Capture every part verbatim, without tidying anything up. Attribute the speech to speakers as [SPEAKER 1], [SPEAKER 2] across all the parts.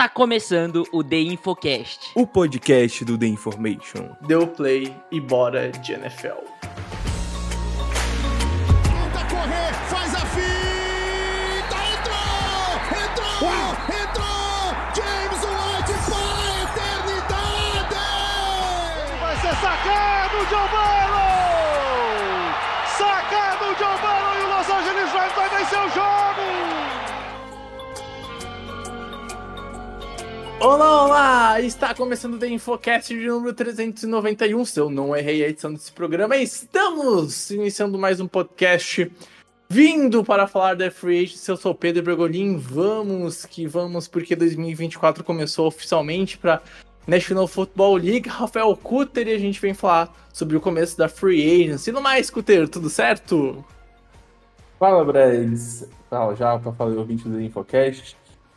[SPEAKER 1] Está começando o The Infocast,
[SPEAKER 2] o podcast do The Information.
[SPEAKER 3] Deu play e bora de N F L.
[SPEAKER 4] Tenta correr, faz a fita, entrou! Entrou! Entrou! James White para a eternidade!
[SPEAKER 5] Vai ser sacado, Joe Burrow! Sacado, Joe Burrow e o Los Angeles Rams vai vencer o jogo!
[SPEAKER 3] Olá, olá! Está começando o The Infocast de número trezentos e noventa e um. Se eu não errei a edição desse programa, estamos iniciando mais um podcast vindo para falar da Free Agency. Eu sou o Pedro Bregolin. Vamos que vamos, porque dois mil e vinte e quatro começou oficialmente para National Football League. Rafael Cutter e a gente vem falar sobre o começo da Free Agency. E no mais, Cutter, tudo certo?
[SPEAKER 6] Fala, Bregs. Fala, já para falar o ouvinte do Infocast.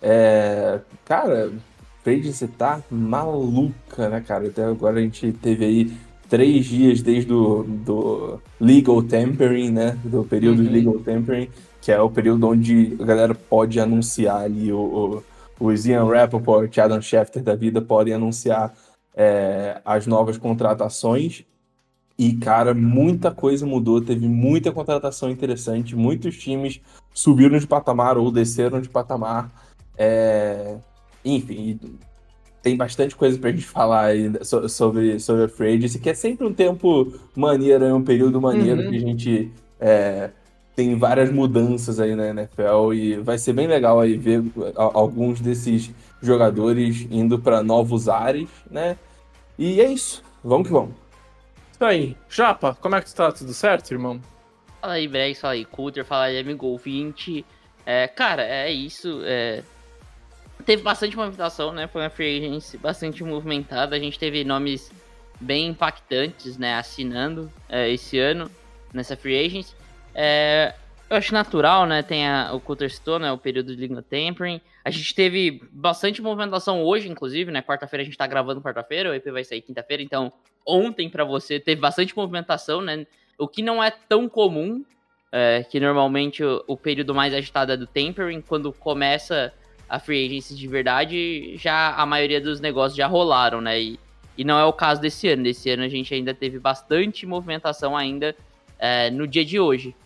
[SPEAKER 6] É... Cara... Você tá maluca, né, cara? Até agora a gente teve aí três dias desde o do legal tampering, né? Do período uhum. de legal tampering, que é o período onde a galera pode anunciar ali, o, o, o Ian Rapoport, Adam Schefter da vida podem anunciar é, as novas contratações. E, cara, muita coisa mudou, teve muita contratação interessante, muitos times subiram de patamar ou desceram de patamar. É... Enfim, tem bastante coisa pra gente falar aí sobre, sobre a Free Agency, que é sempre um tempo maneiro, é um período maneiro uhum. que a gente é, tem várias mudanças aí na N F L e vai ser bem legal aí ver alguns desses jogadores indo pra novos ares, né? E é isso, vamos que vamos.
[SPEAKER 3] Isso aí. Japa, como é que tu tá? Tudo certo, irmão?
[SPEAKER 1] Fala aí, Brex, fala aí, Cutter, fala aí, amigo ouvinte. É, cara, é isso, é... Teve bastante movimentação, né? Foi uma free agency bastante movimentada. A gente teve nomes bem impactantes, né? Assinando é, esse ano nessa free agency. É, eu acho natural, né? Tem a, o Cutter citou, né? O período de legal tampering. A gente teve bastante movimentação hoje, inclusive, né? Quarta-feira a gente tá gravando quarta-feira, o E P vai sair quinta-feira. Então, ontem pra você teve bastante movimentação, né? O que não é tão comum, é, que normalmente o, o período mais agitado é do tampering, quando começa a free agency de verdade, já a maioria dos negócios já rolaram, né? E, e não é o caso desse ano. Desse ano a gente ainda teve bastante movimentação ainda é, no dia de hoje.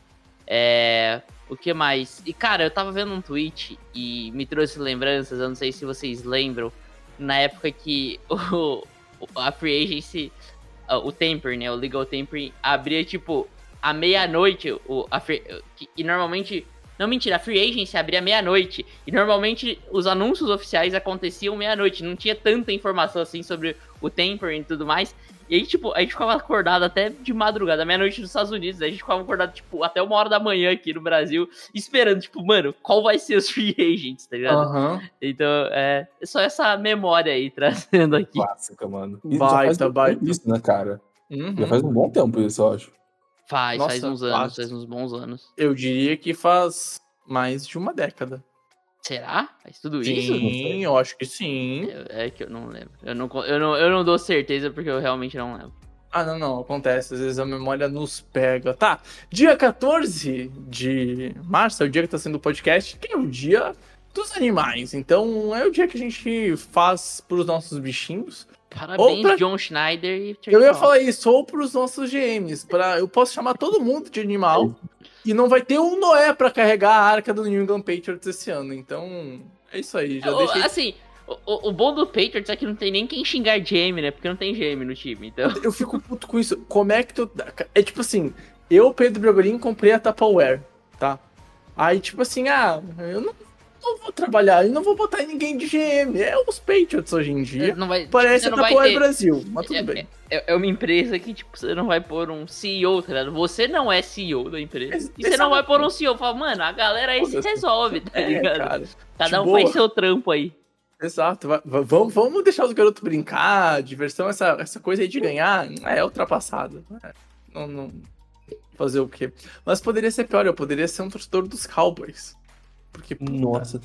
[SPEAKER 1] É, o que mais? E, cara, eu tava vendo um tweet e me trouxe lembranças, eu não sei se vocês lembram, na época que o, a free agency, o tampering, né? O legal tampering abria, tipo, à meia-noite, o, a free, e normalmente... Não, mentira, a Free Agency abria meia-noite. E normalmente os anúncios oficiais aconteciam meia-noite. Não tinha tanta informação assim sobre o tampering e tudo mais. E aí, tipo, a gente ficava acordado até de madrugada, meia-noite nos Estados Unidos. A gente ficava acordado, tipo, até uma hora da manhã aqui no Brasil, esperando, tipo, mano, qual vai ser os Free Agents, tá ligado?
[SPEAKER 3] Uhum.
[SPEAKER 1] Então, é só essa memória aí, trazendo aqui.
[SPEAKER 6] Clássica, mano.
[SPEAKER 3] E baita,
[SPEAKER 6] já
[SPEAKER 3] baita.
[SPEAKER 6] Isso, né, cara?
[SPEAKER 3] Uhum.
[SPEAKER 6] Já faz um bom tempo isso, eu acho.
[SPEAKER 1] Faz,
[SPEAKER 3] Nossa,
[SPEAKER 1] faz uns
[SPEAKER 3] faz.
[SPEAKER 1] anos, faz uns bons anos.
[SPEAKER 3] Eu diria que faz mais de uma década.
[SPEAKER 1] Será? Faz tudo
[SPEAKER 3] sim,
[SPEAKER 1] isso?
[SPEAKER 3] Sim, eu acho que sim.
[SPEAKER 1] É, é que eu não lembro. Eu não, eu, não, eu não dou certeza porque eu realmente não lembro.
[SPEAKER 3] Ah, não, não. Acontece. Às vezes a memória nos pega. Tá. Dia quatorze de março é o dia que tá sendo o podcast, que é o dia dos animais. Então é o dia que a gente faz pros nossos bichinhos.
[SPEAKER 1] Parabéns,
[SPEAKER 3] pra...
[SPEAKER 1] John Schneider e Chuck
[SPEAKER 3] Eu ia
[SPEAKER 1] Norris.
[SPEAKER 3] falar isso, ou pros nossos G Ms. Pra... Eu posso chamar todo mundo de animal e não vai ter um Noé pra carregar a arca do New England Patriots esse ano. Então, é isso aí. Já
[SPEAKER 1] o,
[SPEAKER 3] deixei...
[SPEAKER 1] Assim, o, o bom do Patriots é que não tem nem quem xingar G M, né? Porque não tem G M no time, então...
[SPEAKER 3] Eu fico puto com isso. Como é que tu... É tipo assim, eu, Pedro Bregolin, comprei a Tupperware, tá? Aí, tipo assim, ah, eu não... não vou trabalhar, eu não vou botar ninguém de G M. É os Patriots hoje em dia.
[SPEAKER 1] Não vai,
[SPEAKER 3] Parece
[SPEAKER 1] tipo,
[SPEAKER 3] a Tupperware ter... Brasil, mas tudo
[SPEAKER 1] é,
[SPEAKER 3] bem.
[SPEAKER 1] É, é uma empresa que, tipo, você não vai pôr um C E O, tá ligado? Você não é C E O da empresa. Ex- e você não vai pôr um C E O. Fala, mano, a galera aí se resolve, tá ligado? É, cara, cada um boa. Faz seu trampo aí.
[SPEAKER 3] Exato. Vai, vamos, vamos deixar os garotos brincar. Diversão, essa, essa coisa aí de ganhar é ultrapassada. Não, não... Fazer o quê? Mas poderia ser pior, eu poderia ser um torcedor dos Cowboys. Porque, puta,
[SPEAKER 6] nossa,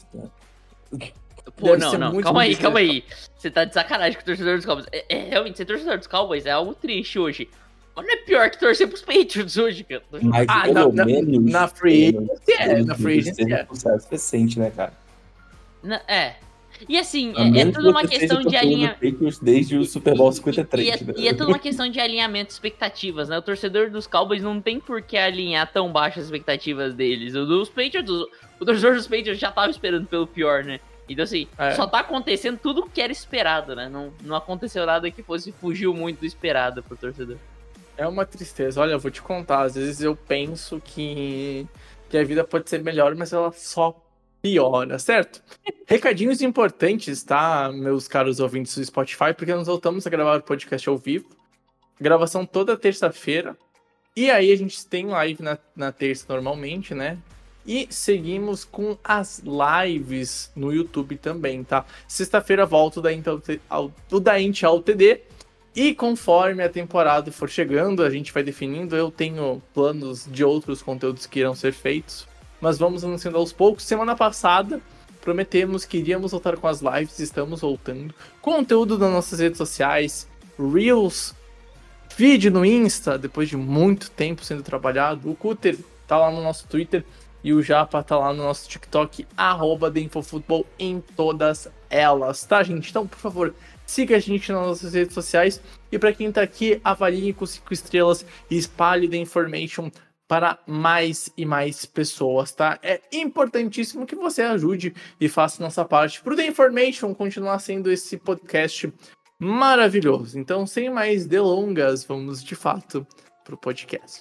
[SPEAKER 1] pô, não, não, calma aí, calma aí. Você tá de sacanagem com o torcedor dos Cowboys. É, é, realmente, ser torcedor dos Cowboys é algo triste hoje. Mas não é pior que torcer pros Patriots hoje, cara.
[SPEAKER 6] Mas
[SPEAKER 3] ah,
[SPEAKER 6] pelo
[SPEAKER 3] na,
[SPEAKER 6] menos...
[SPEAKER 3] Na Free Agency é, na Free Agency
[SPEAKER 6] é. Um sucesso recente, né, cara?
[SPEAKER 1] Na, é, E assim,
[SPEAKER 6] A
[SPEAKER 1] é, é
[SPEAKER 6] menos
[SPEAKER 1] tudo
[SPEAKER 6] que
[SPEAKER 1] uma
[SPEAKER 6] você
[SPEAKER 1] questão
[SPEAKER 6] seja
[SPEAKER 1] de
[SPEAKER 6] torcedor do
[SPEAKER 1] alinhamento.
[SPEAKER 6] Patriots desde o Super Bowl cinquenta e três,
[SPEAKER 1] E é,
[SPEAKER 6] né?
[SPEAKER 1] e é tudo uma questão de alinhamento de expectativas, né? O torcedor dos Cowboys não tem por que alinhar tão baixas as expectativas deles. O dos Patriots, o, o torcedor dos Patriots já tava esperando pelo pior, né? Então assim,
[SPEAKER 3] É.
[SPEAKER 1] só tá acontecendo tudo o que era esperado, né? Não, não aconteceu nada que fosse fugiu muito do esperado pro torcedor.
[SPEAKER 3] É uma tristeza. Olha, eu vou te contar. Às vezes eu penso que, que a vida pode ser melhor, mas ela só piora, certo? Recadinhos importantes, tá, meus caros ouvintes do Spotify, porque nós voltamos a gravar o podcast ao vivo. Gravação toda terça-feira. E aí a gente tem live na, na terça normalmente, né? E seguimos com as lives no YouTube também, tá? Sexta-feira volta o da Intel, ao, o da Intel T D. E conforme a temporada for chegando, a gente vai definindo. Eu tenho planos de outros conteúdos que irão ser feitos, mas vamos anunciando aos poucos. Semana passada, prometemos que iríamos voltar com as lives, estamos voltando. Conteúdo nas nossas redes sociais, Reels, vídeo no Insta, depois de muito tempo sendo trabalhado. O Cutter tá lá no nosso Twitter e o Japa tá lá no nosso TikTok, arroba DenfoFootball em todas elas, tá, gente? Então, por favor, siga a gente nas nossas redes sociais. E para quem tá aqui, avalie com cinco estrelas e espalhe The Information para mais e mais pessoas, tá? É importantíssimo que você ajude e faça nossa parte pro The Information continuar sendo esse podcast maravilhoso. Então, sem mais delongas, vamos de fato pro podcast.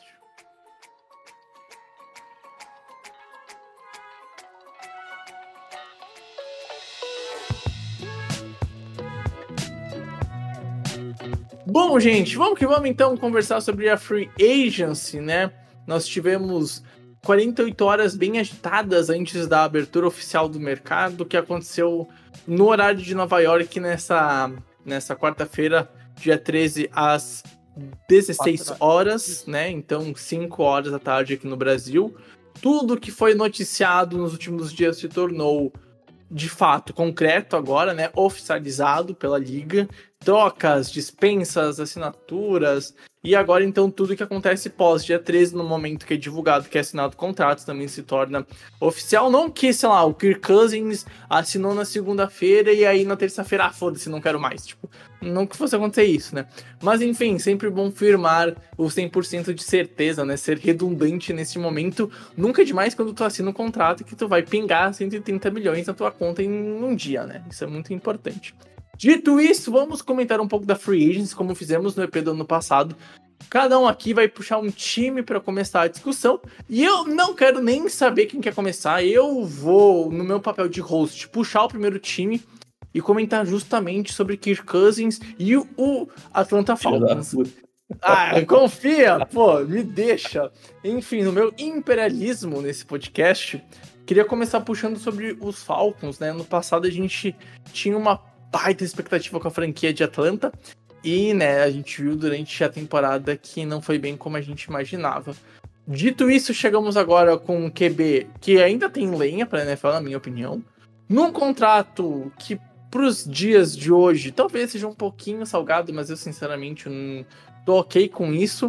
[SPEAKER 3] Bom, gente, vamos que vamos então conversar sobre a Free Agency, né? Nós tivemos quarenta e oito horas bem agitadas antes da abertura oficial do mercado, que aconteceu no horário de Nova York nessa, nessa quarta-feira, dia treze, às dezesseis horas, né? Então, cinco horas da tarde aqui no Brasil. Tudo que foi noticiado nos últimos dias se tornou, de fato, concreto agora, né? Oficializado pela Liga. Trocas, dispensas, assinaturas, e agora então tudo que acontece pós dia treze, no momento que é divulgado, que é assinado o contrato, também se torna oficial. Não que, sei lá, o Kirk Cousins assinou na segunda-feira e aí na terça-feira, ah, foda-se, não quero mais. Tipo, não que fosse acontecer isso, né? Mas enfim, sempre bom firmar o cem por cento de certeza, né? Ser redundante nesse momento. Nunca é demais quando tu assina um contrato que tu vai pingar cento e trinta milhões na tua conta em um dia, né? Isso é muito importante. Dito isso, vamos comentar um pouco da Free Agents, como fizemos no E P do ano passado. Cada um aqui vai puxar um time para começar a discussão. E eu não quero nem saber quem quer começar. Eu vou, no meu papel de host, puxar o primeiro time e comentar justamente sobre Kirk Cousins e o, o Atlanta Falcons. Ah, confia! Pô, me deixa. Enfim, no meu imperialismo nesse podcast, queria começar puxando sobre os Falcons, né? No passado a gente tinha uma baita expectativa com a franquia de Atlanta e, né, a gente viu durante a temporada que não foi bem como a gente imaginava. Dito isso, chegamos agora com um Q B que ainda tem lenha para a N F L, na minha opinião, num contrato que pros dias de hoje talvez seja um pouquinho salgado, mas eu sinceramente não tô ok com isso,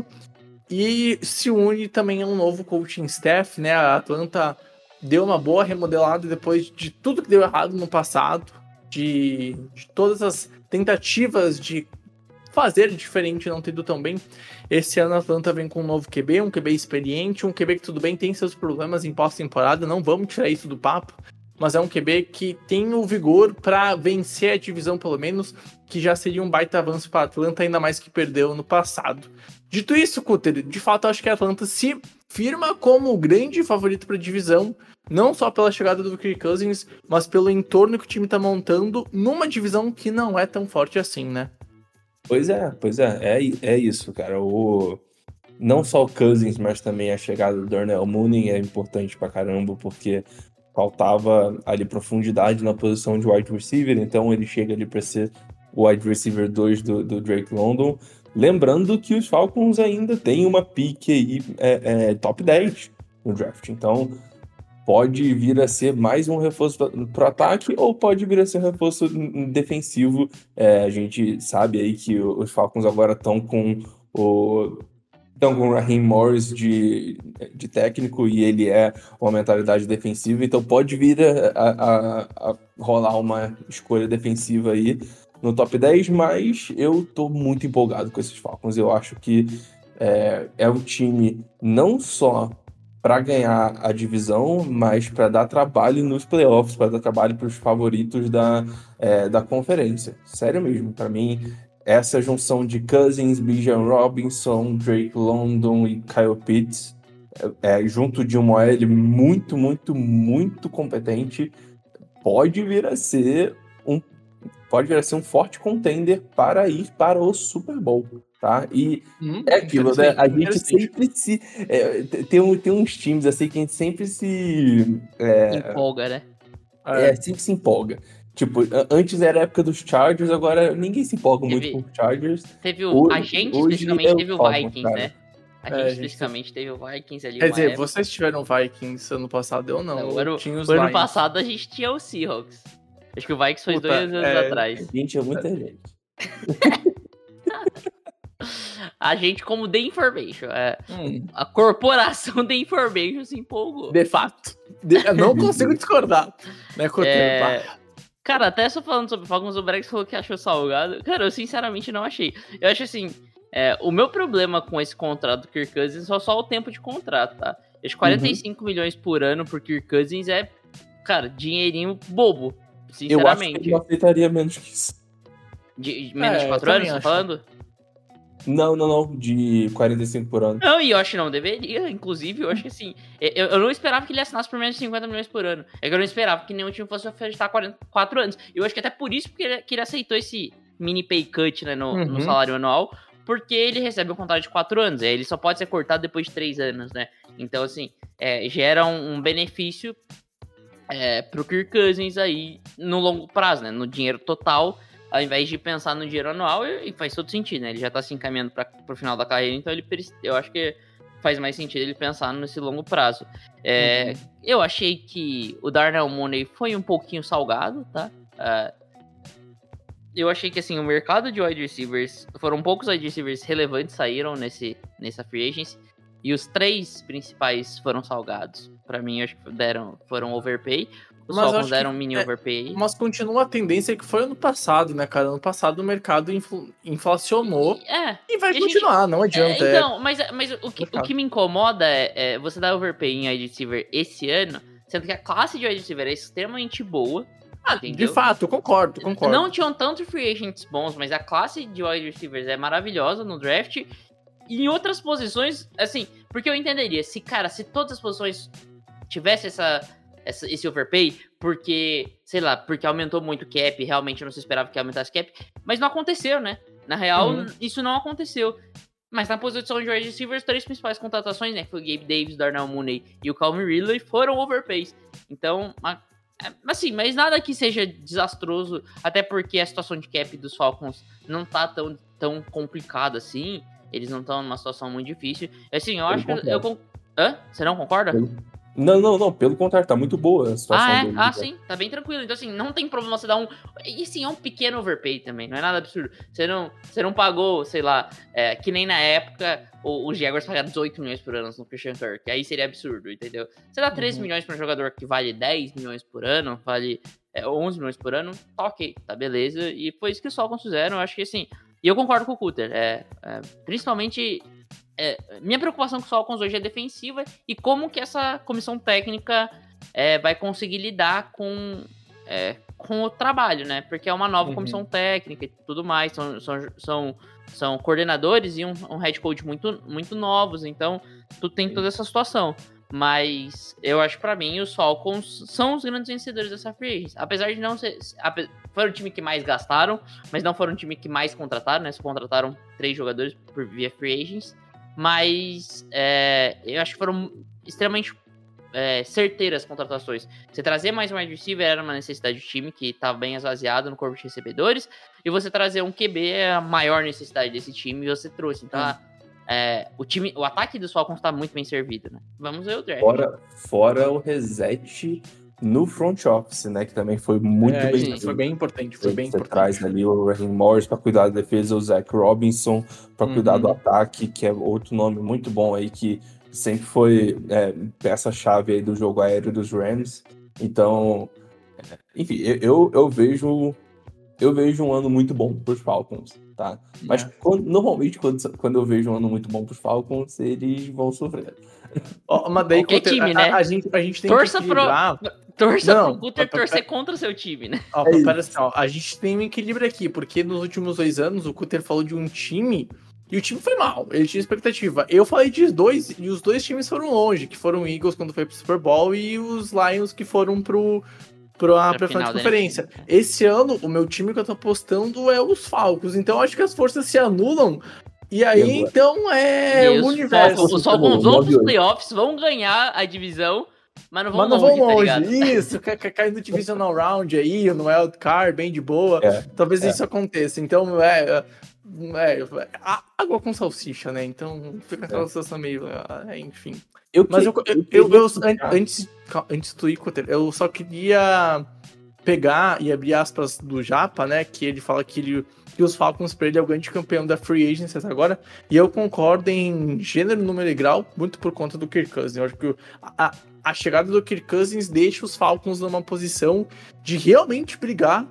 [SPEAKER 3] e se une também a um novo coaching staff, né? A Atlanta deu uma boa remodelada depois de tudo que deu errado no passado. De, de todas as tentativas de fazer diferente não ter ido tão bem. Esse ano a Atlanta vem com um novo Q B, um Q B experiente, um Q B que tudo bem, tem seus problemas em pós-temporada, não vamos tirar isso do papo, mas é um Q B que tem o vigor para vencer a divisão pelo menos, que já seria um baita avanço para a Atlanta, ainda mais que perdeu no passado. Dito isso, Cutter, de fato acho que a Atlanta se firma como o grande favorito para a divisão, não só pela chegada do Kirk Cousins, mas pelo entorno que o time tá montando numa divisão que não é tão forte assim, né?
[SPEAKER 6] Pois é, pois é, é, é isso, cara. O, não só o Cousins, mas também a chegada do Darnell Mooney é importante pra caramba, porque faltava ali profundidade na posição de wide receiver, então ele chega ali pra ser o wide receiver dois do, do Drake London. Lembrando que os Falcons ainda têm uma pique aí é, é, top dez no draft, então pode vir a ser mais um reforço para o ataque ou pode vir a ser um reforço defensivo. É, a gente sabe aí que os Falcons agora estão com o estão com o Raheem Morris de, de técnico e ele é uma mentalidade defensiva, então pode vir a, a, a rolar uma escolha defensiva aí no top dez, mas eu tô muito empolgado com esses Falcons. Eu acho que é, é um time não só para ganhar a divisão, mas para dar trabalho nos playoffs, para dar trabalho para os favoritos da, é, da conferência. Sério mesmo, para mim, essa junção de Cousins, Bijan Robinson, Drake London e Kyle Pitts, é, junto de uma O L muito, muito, muito competente, pode vir a ser um pode vir a ser um forte contender para ir para o Super Bowl, tá? E hum, é aquilo, né? A gente sempre se... É, tem, tem uns times assim que a gente sempre se... É,
[SPEAKER 1] empolga, né?
[SPEAKER 6] É, é, sempre se empolga. Tipo, antes era a época dos Chargers, agora ninguém se empolga
[SPEAKER 1] teve,
[SPEAKER 6] muito com os Chargers.
[SPEAKER 1] Teve o, hoje, a gente especificamente é teve o Falcons, Vikings, cara. Né? A gente é, especificamente gente... teve o Vikings ali.
[SPEAKER 3] Quer dizer,
[SPEAKER 1] época.
[SPEAKER 3] Vocês tiveram Vikings ano passado, eu não.
[SPEAKER 1] não
[SPEAKER 3] eu
[SPEAKER 1] o ano, o ano passado a gente tinha o Seahawks. Acho que o Vikings foi Puta, dois anos
[SPEAKER 3] é...
[SPEAKER 1] atrás.
[SPEAKER 6] Gente, é muita gente.
[SPEAKER 1] A gente, como The Information, é, hum. a corporação The Information se empolgou.
[SPEAKER 3] De fato. De... Eu não consigo discordar. Né,
[SPEAKER 1] é... Cara, até só falando sobre Falcons, o Brex falou que achou salgado. Cara, eu sinceramente não achei. Eu acho assim, é, o meu problema com esse contrato do Kirk Cousins é só o tempo de contrato, tá? Acho que quarenta e cinco uhum. milhões por ano por Kirk Cousins é, cara, dinheirinho bobo. Sinceramente.
[SPEAKER 6] Eu acho que ele não aceitaria menos que isso.
[SPEAKER 1] De, de menos é, de quatro anos, tá falando?
[SPEAKER 6] Não, não, não. De quarenta e cinco por ano.
[SPEAKER 1] Não, e eu acho que não deveria. Inclusive, eu acho que assim... Eu, eu não esperava que ele assinasse por menos de cinquenta milhões por ano. É que eu não esperava que nenhum time fosse ofertar quarenta e quatro anos. Eu acho que até por isso que ele, que ele aceitou esse mini pay cut, né, no, uhum. no salário anual. Porque ele recebe um contrato de quatro anos. Aí ele só pode ser cortado depois de três anos, né? Então, assim, é, gera um, um benefício... É, pro Kirk Cousins aí no longo prazo, né? No dinheiro total, ao invés de pensar no dinheiro anual, e faz todo sentido, né? Ele já tá se encaminhando para pro final da carreira, então ele eu acho que faz mais sentido ele pensar nesse longo prazo. É, uhum. Eu achei que o Darnell Mooney foi um pouquinho salgado, tá? É, eu achei que assim, o mercado de wide receivers, foram poucos wide receivers relevantes saíram nesse, nessa free agency, e os três principais foram salgados. Pra mim, acho que deram, foram overpay. Os Falcons deram um mini
[SPEAKER 3] é,
[SPEAKER 1] overpay.
[SPEAKER 3] Mas continua a tendência que foi ano passado, né, cara? Ano passado o mercado infl, inflacionou
[SPEAKER 1] e, é,
[SPEAKER 3] e vai e continuar, gente, não adianta.
[SPEAKER 1] É, então, é... mas, mas o, que, o que me incomoda é, é você dar overpay em wide receiver esse ano, sendo que a classe de wide receiver é extremamente boa.
[SPEAKER 3] Ah, de fato, eu concordo, concordo.
[SPEAKER 1] Não tinham tanto free agents bons, mas a classe de wide receivers é maravilhosa no draft. E em outras posições, assim, porque eu entenderia, se, cara, se todas as posições tivesse essa, essa, esse overpay, porque, sei lá, porque aumentou muito o cap, realmente eu não se esperava que aumentasse o cap, mas não aconteceu, né? Na real, uhum. isso não aconteceu. Mas na posição de wide receivers, as três principais contratações, né, que foi o Gabe Davis, Darnell Mooney e o Calvin Ridley, foram overpays. Então, assim, mas nada que seja desastroso, até porque a situação de cap dos Falcons não tá tão, tão complicada assim. Eles não estão numa situação muito difícil. Assim, eu, eu acho concordo. que... Eu, Hã? Você não concorda?
[SPEAKER 6] Não, não, não. Pelo contrário, tá muito boa a situação
[SPEAKER 1] ah, é?
[SPEAKER 6] dele.
[SPEAKER 1] Ah, sim. Tá bem tranquilo. Então, assim, não tem problema você dar um... E, sim, é um pequeno overpay também. Não é nada absurdo. Você não, você não pagou, sei lá... É, que nem na época os Jaguars pagaram dezoito milhões por ano no Christian Kirk. Aí seria absurdo, entendeu? Você dá treze uhum. milhões pra um jogador que vale dez milhões por ano, vale é, onze milhões por ano, tá ok, tá beleza. E foi isso que os Falcons fizeram. Eu acho que, assim... E eu concordo com o Cutter. É, é, principalmente... É, minha preocupação com o Falcons hoje é defensiva e como que essa comissão técnica é, vai conseguir lidar com, é, com o trabalho, né? Porque é uma nova uhum. comissão técnica e tudo mais, são, são, são, são coordenadores e um, um head coach muito, muito novos, então tu tem toda essa situação. Mas eu acho que pra mim os Falcons são os grandes vencedores dessa free agency. Apesar de não ser... Foram o time que mais gastaram, mas não foram o time que mais contrataram, né? Só contrataram três jogadores por via free agents. Mas é, eu acho que foram extremamente é, certeiras as contratações. Você trazer mais um wide receiver era uma necessidade do time que estava bem esvaziado no corpo de recebedores. E você trazer um Q B é a maior necessidade desse time e você trouxe. Então, hum. é, o, time, o ataque dos Falcons está muito bem servido, né? Vamos ver o draft.
[SPEAKER 6] Fora, fora o reset no front office, né? Que também foi muito
[SPEAKER 3] É,
[SPEAKER 6] bem.
[SPEAKER 3] sim, foi bem importante, foi bem
[SPEAKER 6] Você
[SPEAKER 3] importante.
[SPEAKER 6] traz ali o Raheem Morris para cuidar da defesa, o Zach Robinson para cuidar
[SPEAKER 3] Uhum.
[SPEAKER 6] do ataque, que é outro nome muito bom aí, que sempre foi é, peça-chave aí do jogo aéreo dos Rams. Então, enfim, eu, eu vejo eu vejo um ano muito bom para os Falcons, tá? Mas
[SPEAKER 3] É.
[SPEAKER 6] quando- normalmente quando, quando eu vejo um ano muito bom para os Falcons, eles vão sofrer.
[SPEAKER 3] Ó, mas daí,
[SPEAKER 1] Qualquer
[SPEAKER 3] Cutter,
[SPEAKER 1] time,
[SPEAKER 3] a,
[SPEAKER 1] né?
[SPEAKER 3] a, a gente, a gente tem
[SPEAKER 1] Torça
[SPEAKER 3] que
[SPEAKER 1] pro-
[SPEAKER 3] equilibrar...
[SPEAKER 1] Torça
[SPEAKER 3] Não,
[SPEAKER 1] pro Cutter
[SPEAKER 3] pa- pa-
[SPEAKER 1] torcer contra o seu time, né?
[SPEAKER 3] Ó,
[SPEAKER 6] É isso.
[SPEAKER 3] pera assim, ó, a gente tem um equilíbrio aqui, porque nos últimos dois anos o Cutter falou de um time e o time foi mal, ele tinha expectativa. Eu falei de dois e os dois times foram longe, que foram o Eagles quando foi pro Super Bowl e os Lions que foram pro, pro, a,
[SPEAKER 1] Pra
[SPEAKER 3] pra final
[SPEAKER 1] final
[SPEAKER 3] de
[SPEAKER 1] da
[SPEAKER 3] conferência.
[SPEAKER 1] N F L.
[SPEAKER 3] Esse ano, o meu time que eu tô apostando é os Falcons, então acho que as forças se anulam e aí,
[SPEAKER 6] E agora?
[SPEAKER 3] então, é
[SPEAKER 1] E
[SPEAKER 3] o
[SPEAKER 1] os
[SPEAKER 3] universo.
[SPEAKER 1] Falcons, os
[SPEAKER 6] Você
[SPEAKER 1] Falcons
[SPEAKER 6] falou,
[SPEAKER 1] vão
[SPEAKER 6] nove
[SPEAKER 1] pros
[SPEAKER 6] e oito.
[SPEAKER 1] playoffs, vão ganhar a divisão, mas não vão
[SPEAKER 3] Mas não
[SPEAKER 1] longe,
[SPEAKER 3] vão
[SPEAKER 1] tá
[SPEAKER 3] longe,
[SPEAKER 1] ligado?
[SPEAKER 3] isso, cai, cai- cai no Divisional Round aí, no Wild Card, bem de boa.
[SPEAKER 6] É,
[SPEAKER 3] Talvez
[SPEAKER 6] é.
[SPEAKER 3] isso aconteça. Então, é, é, é, á- água com salsicha, né? Então, fica aquela
[SPEAKER 6] É.
[SPEAKER 3] situação meio, é, enfim.
[SPEAKER 6] Eu
[SPEAKER 3] Mas
[SPEAKER 6] que-
[SPEAKER 3] eu, eu,
[SPEAKER 6] eu
[SPEAKER 3] eu, eu-
[SPEAKER 6] queria-
[SPEAKER 3] an- antes, cal- antes do Icoter, eu só queria pegar e abrir aspas do Japa, né? Que ele fala que, ele, que os Falcons pra ele é o grande campeão da Free Agency até agora. E eu concordo em gênero, número e grau, muito por conta do Kirk Cousins. Eu acho que o- a, a chegada do Kirk Cousins deixa os Falcons numa posição de realmente brigar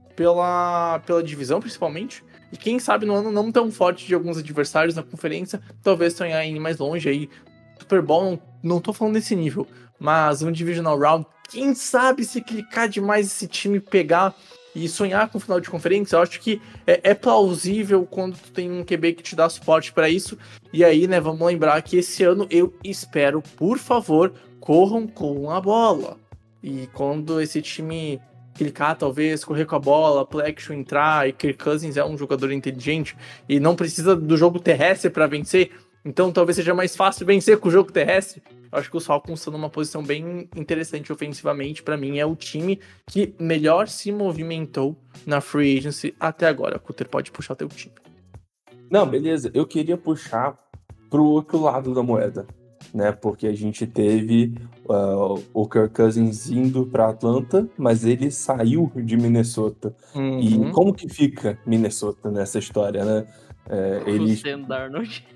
[SPEAKER 3] pela, pela divisão, principalmente. E quem sabe no ano não tão forte de alguns adversários na conferência, talvez sonhar em ir mais longe aí. Super Bowl, não, não tô falando desse nível, mas um Divisional Round, quem sabe se clicar demais esse time pegar e sonhar com o final de conferência, eu acho que é, é plausível quando tu tem um Q B que te dá suporte pra isso. E aí, né, vamos lembrar que esse ano eu espero, por favor, corram com a bola. E quando esse time clicar, talvez, correr com a bola, play action entrar, e Kirk Cousins é um jogador inteligente e não precisa do jogo terrestre pra vencer, então talvez seja mais fácil vencer com o jogo terrestre. Eu acho que os Falcons estão numa posição bem interessante ofensivamente. Pra mim, é o time que melhor se movimentou na Free Agency até agora. Cutter, pode puxar teu time.
[SPEAKER 6] Não, beleza. Eu queria puxar pro outro lado da moeda, né? Porque a gente teve uh, o Kirk Cousins indo para Atlanta, mas ele saiu de Minnesota.
[SPEAKER 3] Uhum.
[SPEAKER 6] E como que fica Minnesota nessa história, né? É,
[SPEAKER 1] O
[SPEAKER 6] eles...
[SPEAKER 1] Sam Darnold.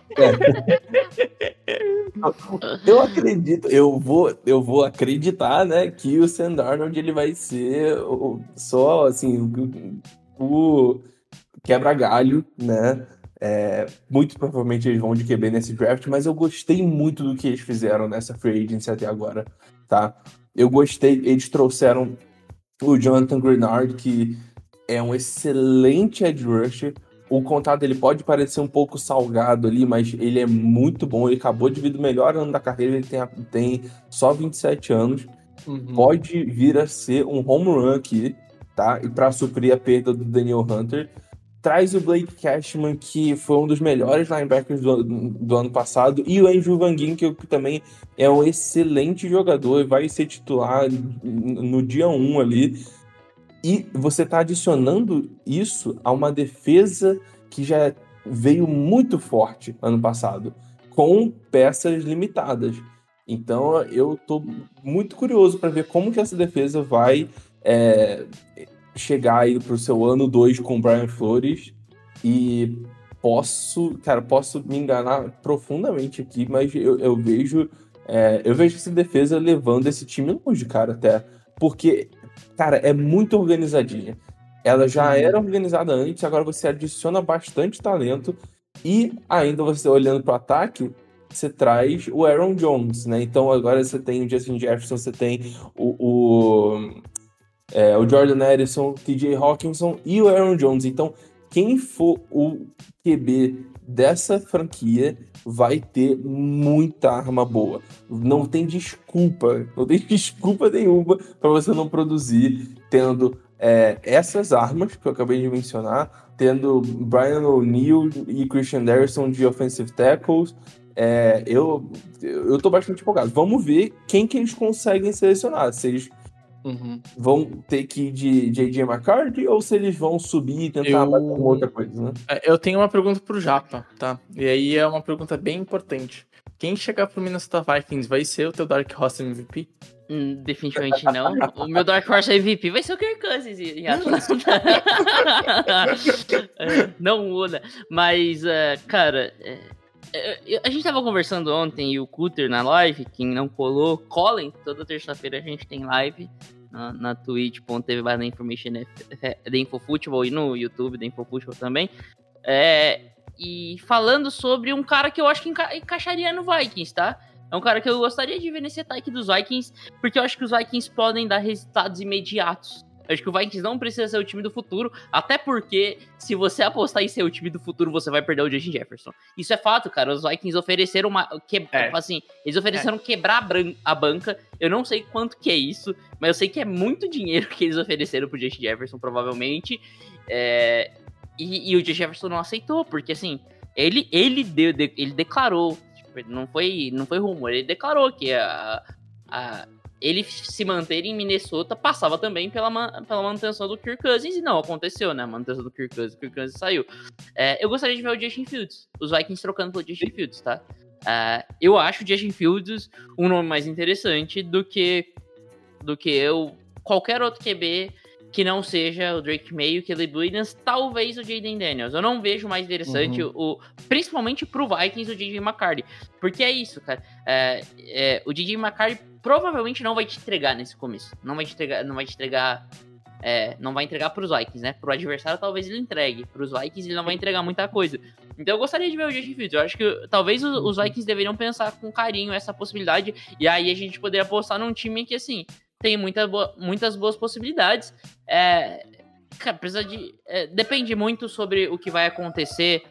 [SPEAKER 6] Eu acredito, eu vou, eu vou acreditar, né, que o Sam Darnold ele vai ser o, só assim o, o quebra-galho, né? É, muito provavelmente eles vão de Q B nesse draft, mas eu gostei muito do que eles fizeram nessa free agency até agora, tá? Eu gostei, eles trouxeram o Jonathan Greenard, que é um excelente edge rusher. O contrato dele pode parecer um pouco salgado ali, mas ele é muito bom. Ele acabou de vir do melhor ano da carreira, ele tem, tem só vinte e sete anos.
[SPEAKER 3] Uhum.
[SPEAKER 6] Pode vir a ser um home run aqui, tá? E para suprir a perda do Daniel Hunter. Traz o Blake Cashman, que foi um dos melhores linebackers do, do ano passado, e o Andrew Van Ginn, que, que também é um excelente jogador e vai ser titular no dia um ali. E você está adicionando isso a uma defesa que já veio muito forte ano passado, com peças limitadas. Então eu estou muito curioso para ver como que essa defesa vai é, chegar aí para o seu ano dois com o Brian Flores. E posso, cara, posso me enganar profundamente aqui, mas eu, eu vejo é, eu vejo essa defesa levando esse time longe, cara, até. Porque, cara, é muito organizadinha. Ela já era organizada antes, agora você adiciona bastante talento e ainda você olhando para o ataque, você traz o Aaron Jones, né? Então agora você tem o Justin Jefferson, você tem o, o, é, o Jordan Addison, T J Hawkinson e o Aaron Jones. Então quem for o Q B dessa franquia vai ter muita arma boa. Não tem desculpa, não tem desculpa nenhuma para você não produzir tendo é, essas armas que eu acabei de mencionar, tendo Brian O'Neill e Christian Darrison de offensive tackles. É, eu, eu tô bastante empolgado. Vamos ver quem que eles conseguem selecionar. Se eles uhum. vão ter que ir de J J McCarthy ou se eles vão subir e tentar
[SPEAKER 3] eu...
[SPEAKER 6] bater uma outra coisa, né?
[SPEAKER 3] Eu tenho uma pergunta pro Japa, tá? E aí é uma pergunta bem importante. quem chegar pro Minnesota Vikings vai ser o teu Dark Horse M V P?
[SPEAKER 1] Hum, definitivamente não. O meu Dark Horse M V P vai ser o Kirk Cousins em Atlanta. É, não muda. Mas, uh, cara, é, é, a gente tava conversando ontem e o Cutter na live, quem não colou, colhem. Toda terça-feira a gente tem live na, na twitch ponto tv barra information da InfoFootball e no YouTube da InfoFootball também. É, e falando sobre um cara que eu acho que enca- encaixaria no Vikings, tá? É um cara que eu gostaria de ver nesse ataque dos Vikings, porque eu acho que os Vikings podem dar resultados imediatos. Eu acho que o Vikings não precisa ser o time do futuro, até porque se você apostar em ser o time do futuro, você vai perder o Justin Jefferson. Isso é fato, cara. Os Vikings ofereceram uma... Que, é. assim, eles ofereceram é. quebrar a, bran- a banca. Eu não sei quanto que é isso, mas eu sei que é muito dinheiro que eles ofereceram pro Justin Jefferson, provavelmente. É... E, e o Justin Jefferson não aceitou, porque assim, ele, ele, deu, de, ele declarou, tipo, não, foi, não foi rumor, ele declarou que a, a, ele se manter em Minnesota passava também pela, pela manutenção do Kirk Cousins, e não aconteceu, né, a manutenção do Kirk Cousins, o Kirk Cousins saiu. É, eu gostaria de ver o Justin Fields, os Vikings trocando pelo Justin Fields, tá? É, eu acho o Justin Fields um nome mais interessante do que, do que eu, qualquer outro Q B que não seja o Drake May, o Caleb Williams, talvez o Jayden Daniels. Eu não vejo mais interessante, uhum. o, principalmente pro Vikings, o J J McCarthy. Porque é isso, cara. É, é, o J J McCarthy provavelmente não vai te entregar nesse começo. Não vai te entregar, não vai te entregar, é, não vai entregar pros Vikings, né? Pro adversário talvez ele entregue. Pros Vikings ele não vai entregar muita coisa. Então eu gostaria de ver o Justin Fields. Eu acho que talvez os, os Vikings deveriam pensar com carinho essa possibilidade. E aí a gente poderia apostar num time que, assim, tem muita boa, muitas boas possibilidades. É, cara, precisa de, é, depende muito sobre o que vai acontecer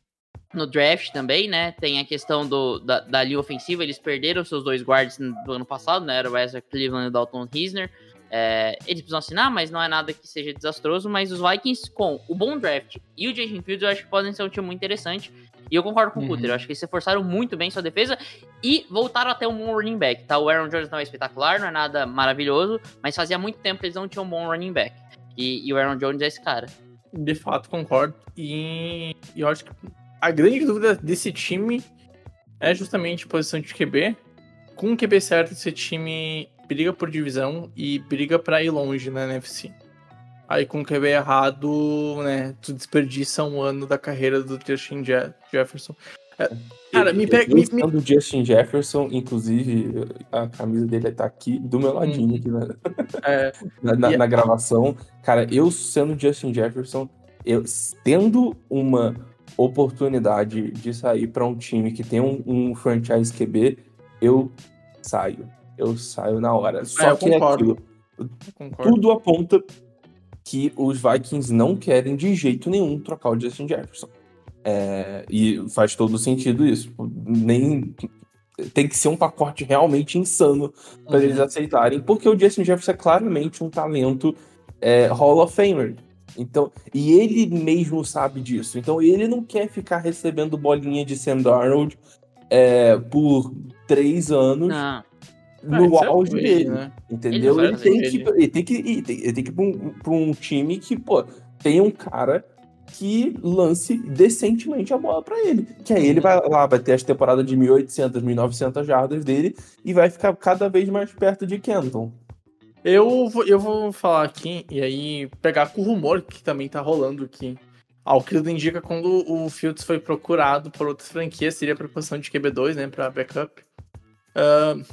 [SPEAKER 1] no draft também, né? Tem a questão do, da, da linha ofensiva. Eles perderam seus dois guards do ano passado, né? Era o Ezra Cleveland e o Dalton Risner. É, eles precisam assinar, mas não é nada que seja desastroso. Mas os Vikings, com o bom draft e o Justin Fields, eu acho que podem ser um time muito interessante. E eu concordo com o Cutter, eu acho que eles se forçaram muito bem sua defesa e voltaram até um bom running back, tá? O Aaron Jones não é espetacular, não é nada maravilhoso, mas fazia muito tempo que eles não tinham um bom running back. E, e o Aaron Jones é esse cara.
[SPEAKER 3] De fato, concordo. E, e eu acho que a grande dúvida desse time é justamente a posição de Q B. Com o Q B certo, esse time briga por divisão e briga pra ir longe na N F C. Aí com o Q B errado, né, tu desperdiça um ano da carreira do Justin Je- Jefferson. É, cara,
[SPEAKER 6] eu,
[SPEAKER 3] me pega...
[SPEAKER 6] Eu,
[SPEAKER 3] me,
[SPEAKER 6] eu do Justin Jefferson, inclusive, a camisa dele tá aqui, do meu ladinho, hum. aqui na, é, na, na, na gravação. Cara, eu sendo Justin Jefferson, eu tendo uma oportunidade de sair pra um time que tem um, um franchise Q B, eu saio. Eu saio na hora. Só
[SPEAKER 3] é,
[SPEAKER 6] que é aquilo. Tudo aponta que os Vikings não querem de jeito nenhum trocar o Justin Jefferson. É, e faz todo sentido isso. Nem tem que ser um pacote realmente insano para uhum. eles aceitarem, porque o Justin Jefferson é claramente um talento é, Hall of Famer. Então, e ele mesmo sabe disso. Então ele não quer ficar recebendo bolinha de Sam Darnold é, por três anos. Não. No ah, auge é dele, né? Entendeu? Ele, ele, tem que, ele tem que ir, ele tem que ir pra um, pra um time que, pô, tem um cara que lance decentemente a bola pra ele. Que aí ele vai lá, vai ter as temporadas de mil e oitocentas, mil e novecentas jardas dele e vai ficar cada vez mais perto de Kenton.
[SPEAKER 3] Eu vou, eu vou falar aqui e aí pegar com o rumor que também tá rolando aqui. Ah, o que tudo indica quando o Fields foi procurado por outras franquias, seria pra posição de Q B dois, né, pra backup. Uh,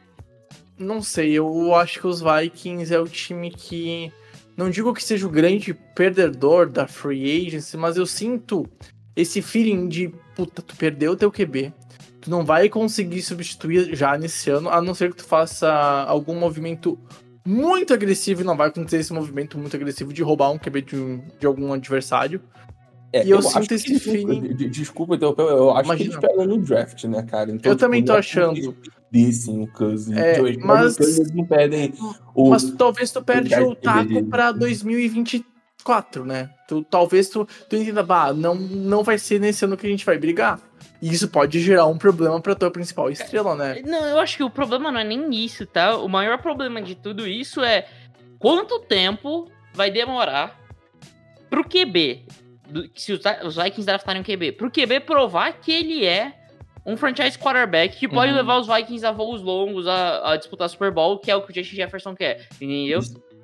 [SPEAKER 3] não sei, eu acho que os Vikings é o time que... Não digo que seja o grande perdedor da free agency, mas eu sinto esse feeling de, puta, tu perdeu o teu Q B, tu não vai conseguir substituir já nesse ano, a não ser que tu faça algum movimento muito agressivo, e não vai acontecer esse movimento muito agressivo de roubar um Q B de, um, de algum adversário.
[SPEAKER 6] É,
[SPEAKER 3] e eu, eu
[SPEAKER 6] sinto
[SPEAKER 3] esse
[SPEAKER 6] que,
[SPEAKER 3] feeling...
[SPEAKER 6] Desculpa, interromper, eu acho Imagina. que eles pegam no draft, né, cara? Então,
[SPEAKER 3] eu tipo, também tô achando.
[SPEAKER 6] Dissem o Cousins.
[SPEAKER 3] É,
[SPEAKER 6] hoje,
[SPEAKER 3] mas...
[SPEAKER 6] Eles não pedem o...
[SPEAKER 3] Mas talvez tu perde o, o taco pra dois mil e vinte e quatro, né? Tu, talvez tu, tu entenda, bah, não, não vai ser nesse ano que a gente vai brigar. E isso pode gerar um problema pra tua principal estrela, né?
[SPEAKER 1] Não, eu acho que o problema não é nem isso, tá? O maior problema de tudo isso é quanto tempo vai demorar pro Q B... Se os Vikings draftarem um Q B, pro Q B provar que ele é um franchise quarterback que pode
[SPEAKER 3] Uhum.
[SPEAKER 1] levar os Vikings a voos longos, a, a disputar Super Bowl, que é o que o Justin Jefferson quer, entendeu?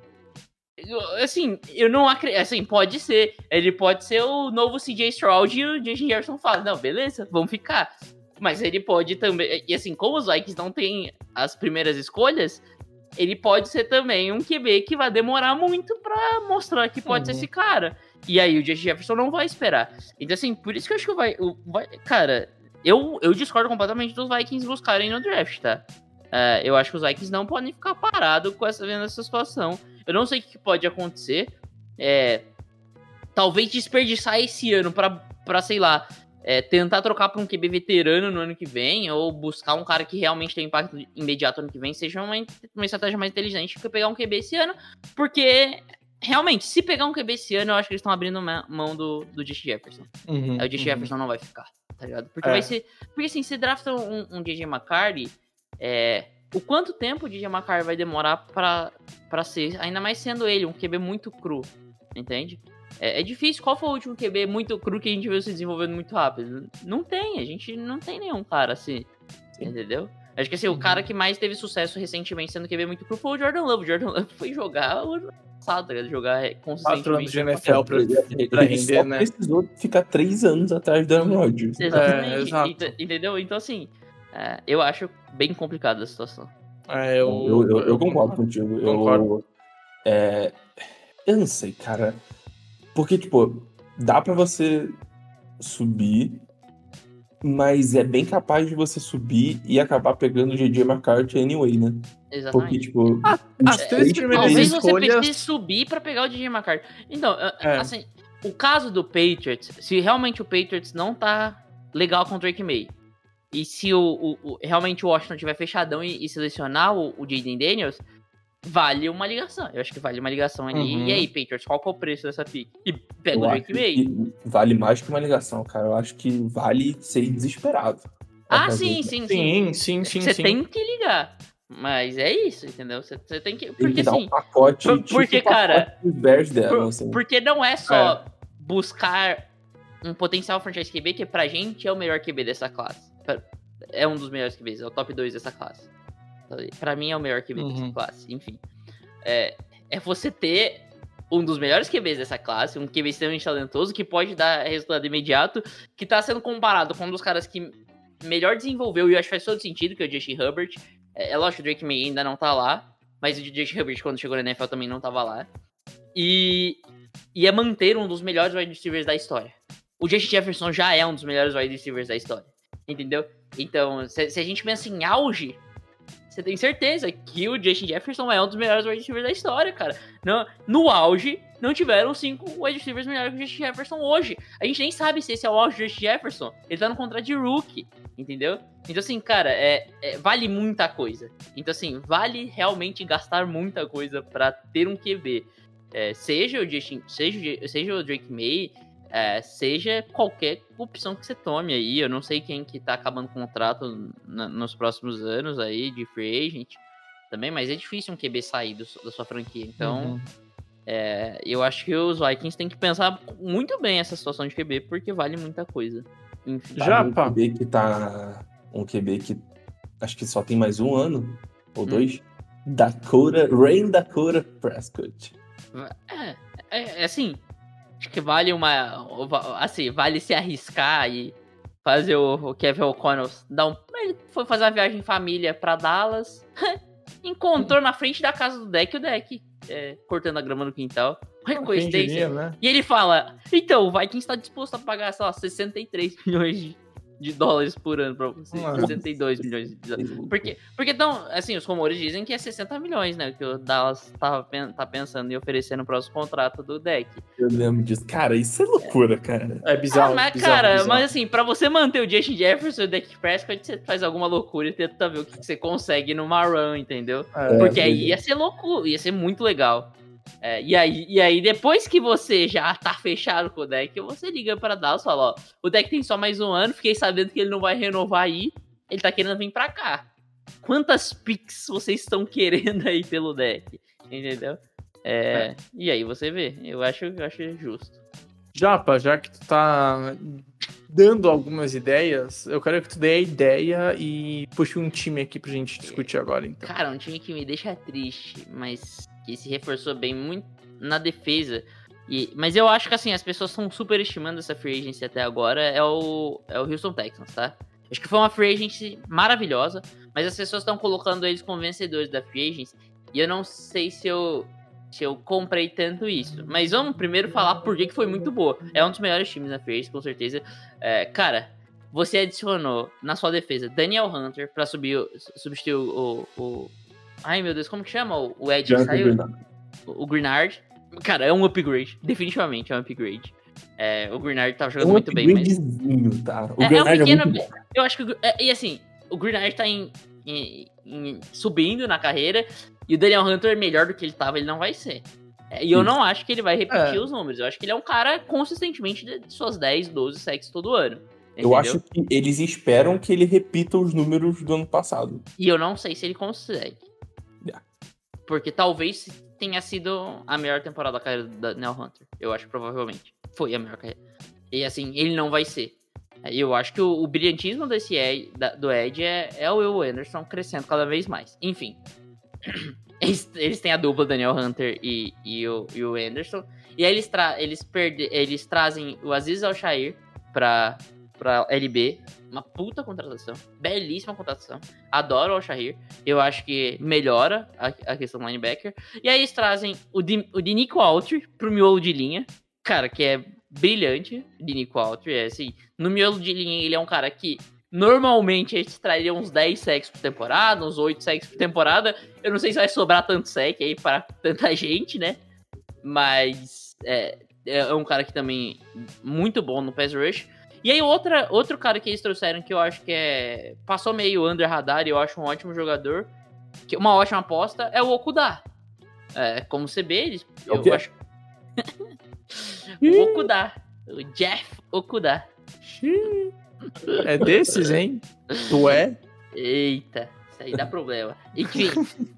[SPEAKER 1] Eu- Assim, eu não acredito. Assim, pode ser. Ele pode ser o novo C J Stroud e o Justin Jefferson fala: não, beleza, vamos ficar. Mas ele pode também. E assim, como os Vikings não têm as primeiras escolhas, ele pode ser também um Q B que vai demorar muito pra mostrar que pode
[SPEAKER 3] Uhum.
[SPEAKER 1] ser esse cara. E aí o Justin Jefferson não vai esperar. Então, assim, por isso que eu acho que vai. o- vai cara, eu, eu discordo completamente dos Vikings buscarem no draft, tá? É, eu acho que os Vikings não podem ficar parados com essa, vendo essa situação. Eu não sei o que pode acontecer. É, talvez desperdiçar esse ano pra, pra sei lá, é, tentar trocar pra um Q B veterano no ano que vem, ou buscar um cara que realmente tem impacto imediato no ano que vem, seja uma, uma estratégia mais inteligente que pegar um Q B esse ano, porque realmente, se pegar um Q B esse ano, eu acho que eles estão abrindo ma- mão do, do Justin Jefferson.
[SPEAKER 3] Uhum,
[SPEAKER 1] Aí o Justin
[SPEAKER 3] uhum.
[SPEAKER 1] Jefferson não vai ficar, tá ligado? Porque
[SPEAKER 3] É.
[SPEAKER 1] vai ser. Porque assim, se drafta um, um J J McCarthy, é, o quanto tempo o J J McCarthy vai demorar pra, pra ser, ainda mais sendo ele, um Q B muito cru, entende? É, é difícil. Qual foi o último Q B muito cru que a gente viu se desenvolvendo muito rápido? Não tem, a gente não tem nenhum cara assim, entendeu? Acho que assim, o cara que mais teve sucesso recentemente sendo Q B muito cru foi o Jordan Love. O Jordan Love foi jogar o ano passado, tá ligado? Jogar consistentemente.
[SPEAKER 3] Quatro anos de N F L pra,
[SPEAKER 6] Ele
[SPEAKER 3] pra
[SPEAKER 6] ele
[SPEAKER 3] render,
[SPEAKER 6] só
[SPEAKER 3] né?
[SPEAKER 6] precisou ficar três anos atrás do Aaron Rodgers.
[SPEAKER 1] Exatamente,
[SPEAKER 3] É, exato.
[SPEAKER 1] ent- entendeu? Então assim, é, eu acho bem complicada a situação.
[SPEAKER 3] É, eu,
[SPEAKER 6] Eu, eu, eu concordo contigo.
[SPEAKER 3] Concordo.
[SPEAKER 6] Eu, é, eu não sei, cara. Porque, tipo, dá pra você subir, mas é bem capaz de você subir e acabar pegando o J J McCarthy anyway, né? Porque,
[SPEAKER 1] Exatamente.
[SPEAKER 6] tipo,
[SPEAKER 3] as
[SPEAKER 6] os
[SPEAKER 3] três primeiras
[SPEAKER 1] Talvez
[SPEAKER 3] escolhas-
[SPEAKER 1] você precise subir pra pegar o J J McCarthy. Então, é,
[SPEAKER 3] É.
[SPEAKER 1] assim, o caso do Patriots, se realmente o Patriots não tá legal com o Drake May, e se o, o- o- realmente o Washington tiver fechadão e, e selecionar o, o Jaden Daniels, vale uma ligação. Eu acho que vale uma ligação ali.
[SPEAKER 3] Uhum.
[SPEAKER 1] E aí, Patriots, qual que é o preço dessa pick? E pega
[SPEAKER 6] eu
[SPEAKER 1] o
[SPEAKER 6] acho
[SPEAKER 1] Drake May.
[SPEAKER 6] que vale mais que uma ligação, cara. Eu acho que vale ser desesperado. pra
[SPEAKER 1] Ah,
[SPEAKER 6] fazer
[SPEAKER 1] sim,
[SPEAKER 6] isso.
[SPEAKER 1] sim, sim.
[SPEAKER 3] Sim, sim, sim,
[SPEAKER 1] Você
[SPEAKER 3] sim.
[SPEAKER 1] tem que ligar. Mas é isso, entendeu? Você você tem que.
[SPEAKER 6] Tem
[SPEAKER 1] Porque
[SPEAKER 6] que dar
[SPEAKER 1] assim.
[SPEAKER 6] um pacote,
[SPEAKER 1] por-
[SPEAKER 6] tipo
[SPEAKER 1] porque,
[SPEAKER 6] o pacote
[SPEAKER 1] cara,
[SPEAKER 6] que os Bears deram,
[SPEAKER 1] Por-
[SPEAKER 6] assim.
[SPEAKER 1] porque não é só buscar um potencial franchise Q B, que pra gente é o melhor Q B dessa classe. Pra- É um dos melhores Q Bs, é o top dois dessa classe. Pra mim é o melhor Q B dessa
[SPEAKER 3] Uhum.
[SPEAKER 1] classe, enfim. É, é você ter um dos melhores Q Bs dessa classe, um Q B extremamente talentoso, que pode dar resultado imediato, que tá sendo comparado com um dos caras que melhor desenvolveu, e eu acho que faz todo sentido, que é o Justin Herbert. É, é lógico que o Drake May ainda não tá lá, mas o Justin Herbert, quando chegou na N F L, também não tava lá. E, e é manter um dos melhores wide receivers da história. O Justin Jefferson já é um dos melhores wide receivers da história, entendeu? Então, se, se a gente pensa em auge, você tem certeza que o Justin Jefferson é um dos melhores wide receivers da história, cara. No, no auge, não tiveram cinco wide receivers melhores que o Justin Jefferson hoje. A gente nem sabe se esse é o auge do Justin Jefferson. Ele tá no contrato de rookie, entendeu? Então, assim, cara, é, é- vale muita coisa. Então, assim, vale realmente gastar muita coisa pra ter um Q B. É, seja o Justin, seja, o J- seja o Drake May, é, seja qualquer opção que você tome aí. Eu não sei quem que tá acabando o contrato na- nos próximos anos aí de free agent também, mas é difícil um Q B sair do- da sua franquia. Então,
[SPEAKER 3] Uhum.
[SPEAKER 1] é, eu acho que os Vikings têm que pensar muito bem essa situação de Q B, porque vale muita coisa. Enfim.
[SPEAKER 3] Já,
[SPEAKER 6] um
[SPEAKER 3] pá.
[SPEAKER 6] Q B que tá. Um Q B que acho que só tem mais um ano ou
[SPEAKER 1] Hum.
[SPEAKER 6] dois. Dakota, Rain Dakota Prescott.
[SPEAKER 1] É, é, é assim, acho que vale uma. Assim, vale se arriscar e fazer o, o Kevin O'Connell dar um. Ele foi fazer uma viagem em família pra Dallas. Encontrou na frente da casa do Deck o Deck, é, cortando a grama no quintal. Olha que
[SPEAKER 3] Quem
[SPEAKER 1] coincidência.
[SPEAKER 3] diria, né?
[SPEAKER 1] E ele fala: então, o Vikings está disposto a pagar, sei lá, sessenta e três milhões de, de dólares por ano pra você.
[SPEAKER 3] Nossa.
[SPEAKER 1] sessenta e dois milhões de dólares. Porque, porque então, assim, os rumores dizem que é sessenta milhões, né? Que o Dallas tava, pen- tá pensando em oferecer no próximo contrato do Deck.
[SPEAKER 6] Eu lembro disso. Cara, isso é loucura, cara.
[SPEAKER 3] É bizarro.
[SPEAKER 1] Ah, mas,
[SPEAKER 3] bizarro,
[SPEAKER 1] cara,
[SPEAKER 3] bizarro.
[SPEAKER 1] mas assim, pra você manter o Justin Jefferson e o Dak Prescott, você faz alguma loucura e tenta ver o que você consegue numa run, entendeu?
[SPEAKER 3] É,
[SPEAKER 1] Porque aí
[SPEAKER 6] beleza.
[SPEAKER 1] ia ser louco, ia ser muito legal. É, e, aí, e aí, depois que você já tá fechado com o deck, você liga pra Dallas e fala, ó, o deck tem só mais um ano, fiquei sabendo que ele não vai renovar aí, ele tá querendo vir pra cá. Quantas picks vocês estão querendo aí pelo deck? Entendeu? É, E aí você vê, eu acho, eu acho justo.
[SPEAKER 3] Japa, já que tu tá dando algumas ideias, eu quero que tu dê a ideia e puxe um time aqui pra gente discutir agora, então.
[SPEAKER 1] Cara, um time que me deixa triste, mas que se reforçou bem muito na defesa. E, mas eu acho que, assim, as pessoas estão superestimando essa free agency até agora, é o, é o Houston Texans, tá? Acho que foi uma free agency maravilhosa, mas as pessoas estão colocando eles como vencedores da free agency, e eu não sei se eu, se eu comprei tanto isso. Mas vamos primeiro falar por que foi muito boa. É um dos melhores times na free agency, com certeza. É, cara, você adicionou na sua defesa Daniel Hunter pra subir, substituir o, o, o... Ai, meu Deus, como que chama? O, o Ed que saiu? O, o Greenard. Cara, é um upgrade. Definitivamente é um upgrade. É, o Greenard tava jogando
[SPEAKER 6] é um
[SPEAKER 1] muito bem, mas...
[SPEAKER 6] Tá? O
[SPEAKER 1] é,
[SPEAKER 6] Greenard
[SPEAKER 1] é um pequeno...
[SPEAKER 6] é muito bom.
[SPEAKER 1] Eu acho que... É, e assim, o Greenard tá em, em, em, subindo na carreira, e o Daniel Hunter é melhor do que ele tava, ele não vai ser. É, e eu
[SPEAKER 6] Isso.
[SPEAKER 1] não acho que ele vai repetir
[SPEAKER 3] É.
[SPEAKER 1] os números. Eu acho que ele é um cara consistentemente de suas dez, doze sacks todo ano.
[SPEAKER 6] Eu
[SPEAKER 1] entendeu?
[SPEAKER 6] acho que eles esperam que ele repita os números do ano passado.
[SPEAKER 1] E eu não sei se ele consegue.
[SPEAKER 6] Yeah.
[SPEAKER 1] Porque talvez tenha sido a melhor temporada da carreira do Daniel Hunter. Eu acho que provavelmente foi a melhor carreira. E assim, ele não vai ser. Eu acho que o, o brilhantismo desse Ed, da, do Ed é, é o Will Anderson crescendo cada vez mais. Enfim. Eles, eles têm a dupla Daniel Hunter e, e, o, e o Anderson. E aí eles, tra, eles, perde, eles trazem o Aziz Al-Shair pra, pra L B. Uma puta contratação. Belíssima contratação. Adoro o Al-Shair. Eu acho que melhora a, a questão do linebacker. E aí eles trazem o, Di, o Dinico Autry pro miolo de linha. Cara, que é brilhante. Dinico Autry é assim. No miolo de linha ele é um cara que normalmente eles trariam uns dez sacks por temporada, uns oito sacks por temporada. Eu não sei se vai sobrar tanto sack aí para tanta gente, né? Mas é, é um cara que também muito bom no pass rush. E aí outra, outro cara que eles trouxeram que eu acho que é passou meio under radar e eu acho um ótimo jogador, que uma ótima aposta, é o Okudah. É, como C B, eles, eu
[SPEAKER 6] quê?
[SPEAKER 1] acho... o Okudah. O Jeff Okudah.
[SPEAKER 3] É desses, hein? Tu é?
[SPEAKER 1] Eita, isso aí dá problema. Enfim,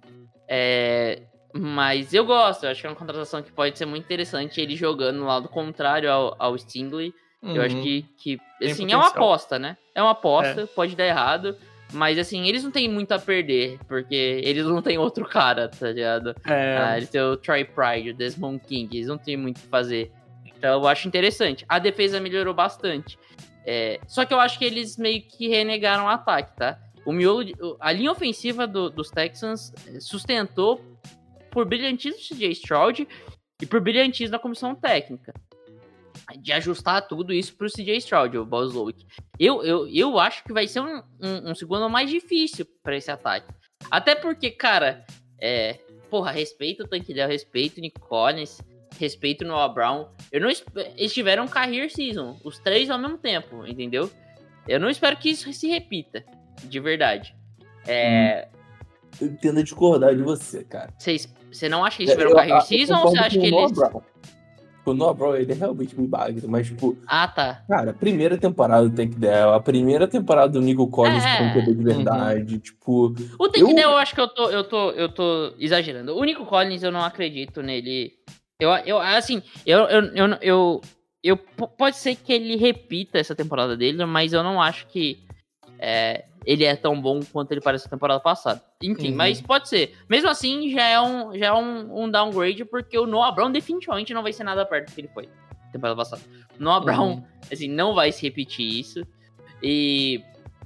[SPEAKER 1] é, mas eu gosto, eu acho que é uma contratação que pode ser muito interessante, ele jogando no lado contrário ao, ao Stingley.
[SPEAKER 3] Uhum.
[SPEAKER 1] Eu acho que, que
[SPEAKER 3] Tem
[SPEAKER 1] assim,
[SPEAKER 3] potencial.
[SPEAKER 1] é uma aposta, né? É uma aposta, pode dar errado, mas assim, eles não têm muito a perder, porque eles não têm outro cara, tá ligado?
[SPEAKER 3] É.
[SPEAKER 1] Ah, eles têm o Troy Pride, o Desmond King, eles não têm muito o que fazer. Então eu acho interessante. A defesa melhorou bastante. É, só que eu acho que eles meio que renegaram o ataque, tá? O miolo, de, a linha ofensiva do, dos Texans sustentou por brilhantismo de C J Stroud e por brilhantismo da comissão técnica. De ajustar tudo isso pro C J Stroud, o Boss Lowick. Eu, eu, eu acho que vai ser um, um, um segundo mais difícil pra esse ataque. Até porque, cara, é, porra, respeito o Tank Dell, respeito o Nick Collins, respeito o Noah Brown. Eu não, eles tiveram um career season, os três ao mesmo tempo, entendeu? Eu não espero que isso se repita, de verdade. É,
[SPEAKER 6] Eu tendo a discordar de você, cara.
[SPEAKER 1] Você não acha que eles tiveram um
[SPEAKER 6] Eu-
[SPEAKER 1] career
[SPEAKER 6] eu
[SPEAKER 1] season ou
[SPEAKER 6] concordo
[SPEAKER 1] você acha
[SPEAKER 6] com
[SPEAKER 1] que
[SPEAKER 6] o Noah
[SPEAKER 1] eles...
[SPEAKER 6] Brown. O Noah Brown, ele é realmente me bagre, mas, tipo,
[SPEAKER 1] Ah, tá.
[SPEAKER 6] cara, a primeira temporada do Tank Dell, a primeira temporada do Nico Collins
[SPEAKER 1] É.
[SPEAKER 6] com Q B de verdade, tipo...
[SPEAKER 1] O Tank
[SPEAKER 6] Eu-
[SPEAKER 1] Dell, eu acho que eu tô, eu, tô, eu tô exagerando. O Nico Collins, eu não acredito nele. Eu, eu assim, eu, eu, eu, eu, eu- pode ser que ele repita essa temporada dele, mas eu não acho que é, ele é tão bom quanto ele pareceu na temporada passada. Enfim,
[SPEAKER 3] Uhum.
[SPEAKER 1] mas pode ser. Mesmo assim, já é, um, já é um, um downgrade, porque o Noah Brown definitivamente não vai ser nada perto do que ele foi na temporada passada. O Noah Brown,
[SPEAKER 3] Uhum.
[SPEAKER 1] assim, não vai se repetir isso. E...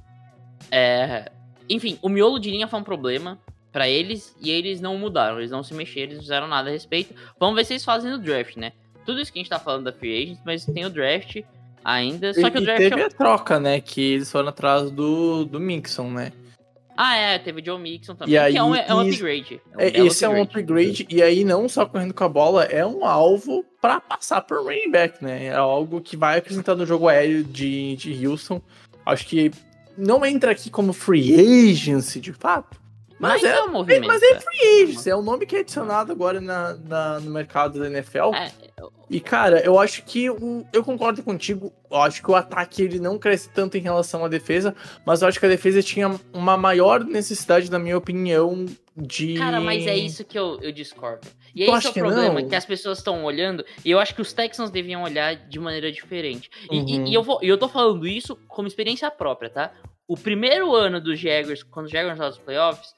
[SPEAKER 1] É, enfim, o miolo de linha foi um problema pra eles e eles não mudaram, eles não se mexeram, eles não fizeram nada a respeito. Vamos ver se eles fazem no draft, né? Tudo isso que a gente tá falando da Free Agents, mas tem o draft ainda, só que
[SPEAKER 3] e,
[SPEAKER 1] o
[SPEAKER 3] e
[SPEAKER 1] draft...
[SPEAKER 3] teve
[SPEAKER 1] é...
[SPEAKER 3] a troca, né? Que eles foram atrás do, do Mixon, né?
[SPEAKER 1] Ah, é, teve o Joe Mixon também,
[SPEAKER 3] E aí,
[SPEAKER 1] que é um, é um
[SPEAKER 3] isso-
[SPEAKER 1] upgrade. É um
[SPEAKER 3] É,
[SPEAKER 1] belo
[SPEAKER 3] esse é um upgrade, e aí não só correndo com a bola, é um alvo pra passar por running back, né? É algo que vai acrescentar no jogo aéreo de, de Houston. Acho que não entra aqui como free agency, de fato,
[SPEAKER 1] Mas,
[SPEAKER 3] mas, é,
[SPEAKER 1] é um movimento.
[SPEAKER 3] mas é free agency, é um nome que é adicionado agora na, na- no mercado da N F L.
[SPEAKER 1] É,
[SPEAKER 3] E, cara, eu acho que o, eu concordo contigo. Eu acho que o ataque ele não cresce tanto em relação à defesa, mas eu acho que a defesa tinha uma maior necessidade, na minha opinião, de.
[SPEAKER 1] Cara, mas é isso que eu, eu discordo. E
[SPEAKER 3] Tu
[SPEAKER 1] esse
[SPEAKER 3] acha
[SPEAKER 1] é o
[SPEAKER 3] que
[SPEAKER 1] problema,
[SPEAKER 3] não?
[SPEAKER 1] que as pessoas estão olhando, e eu acho que os Texans deviam olhar de maneira diferente. E,
[SPEAKER 3] Uhum.
[SPEAKER 1] e- e eu, vou, e eu tô falando isso como experiência própria, tá? O primeiro ano dos Jaguars, quando os Jaguars estavam nos playoffs,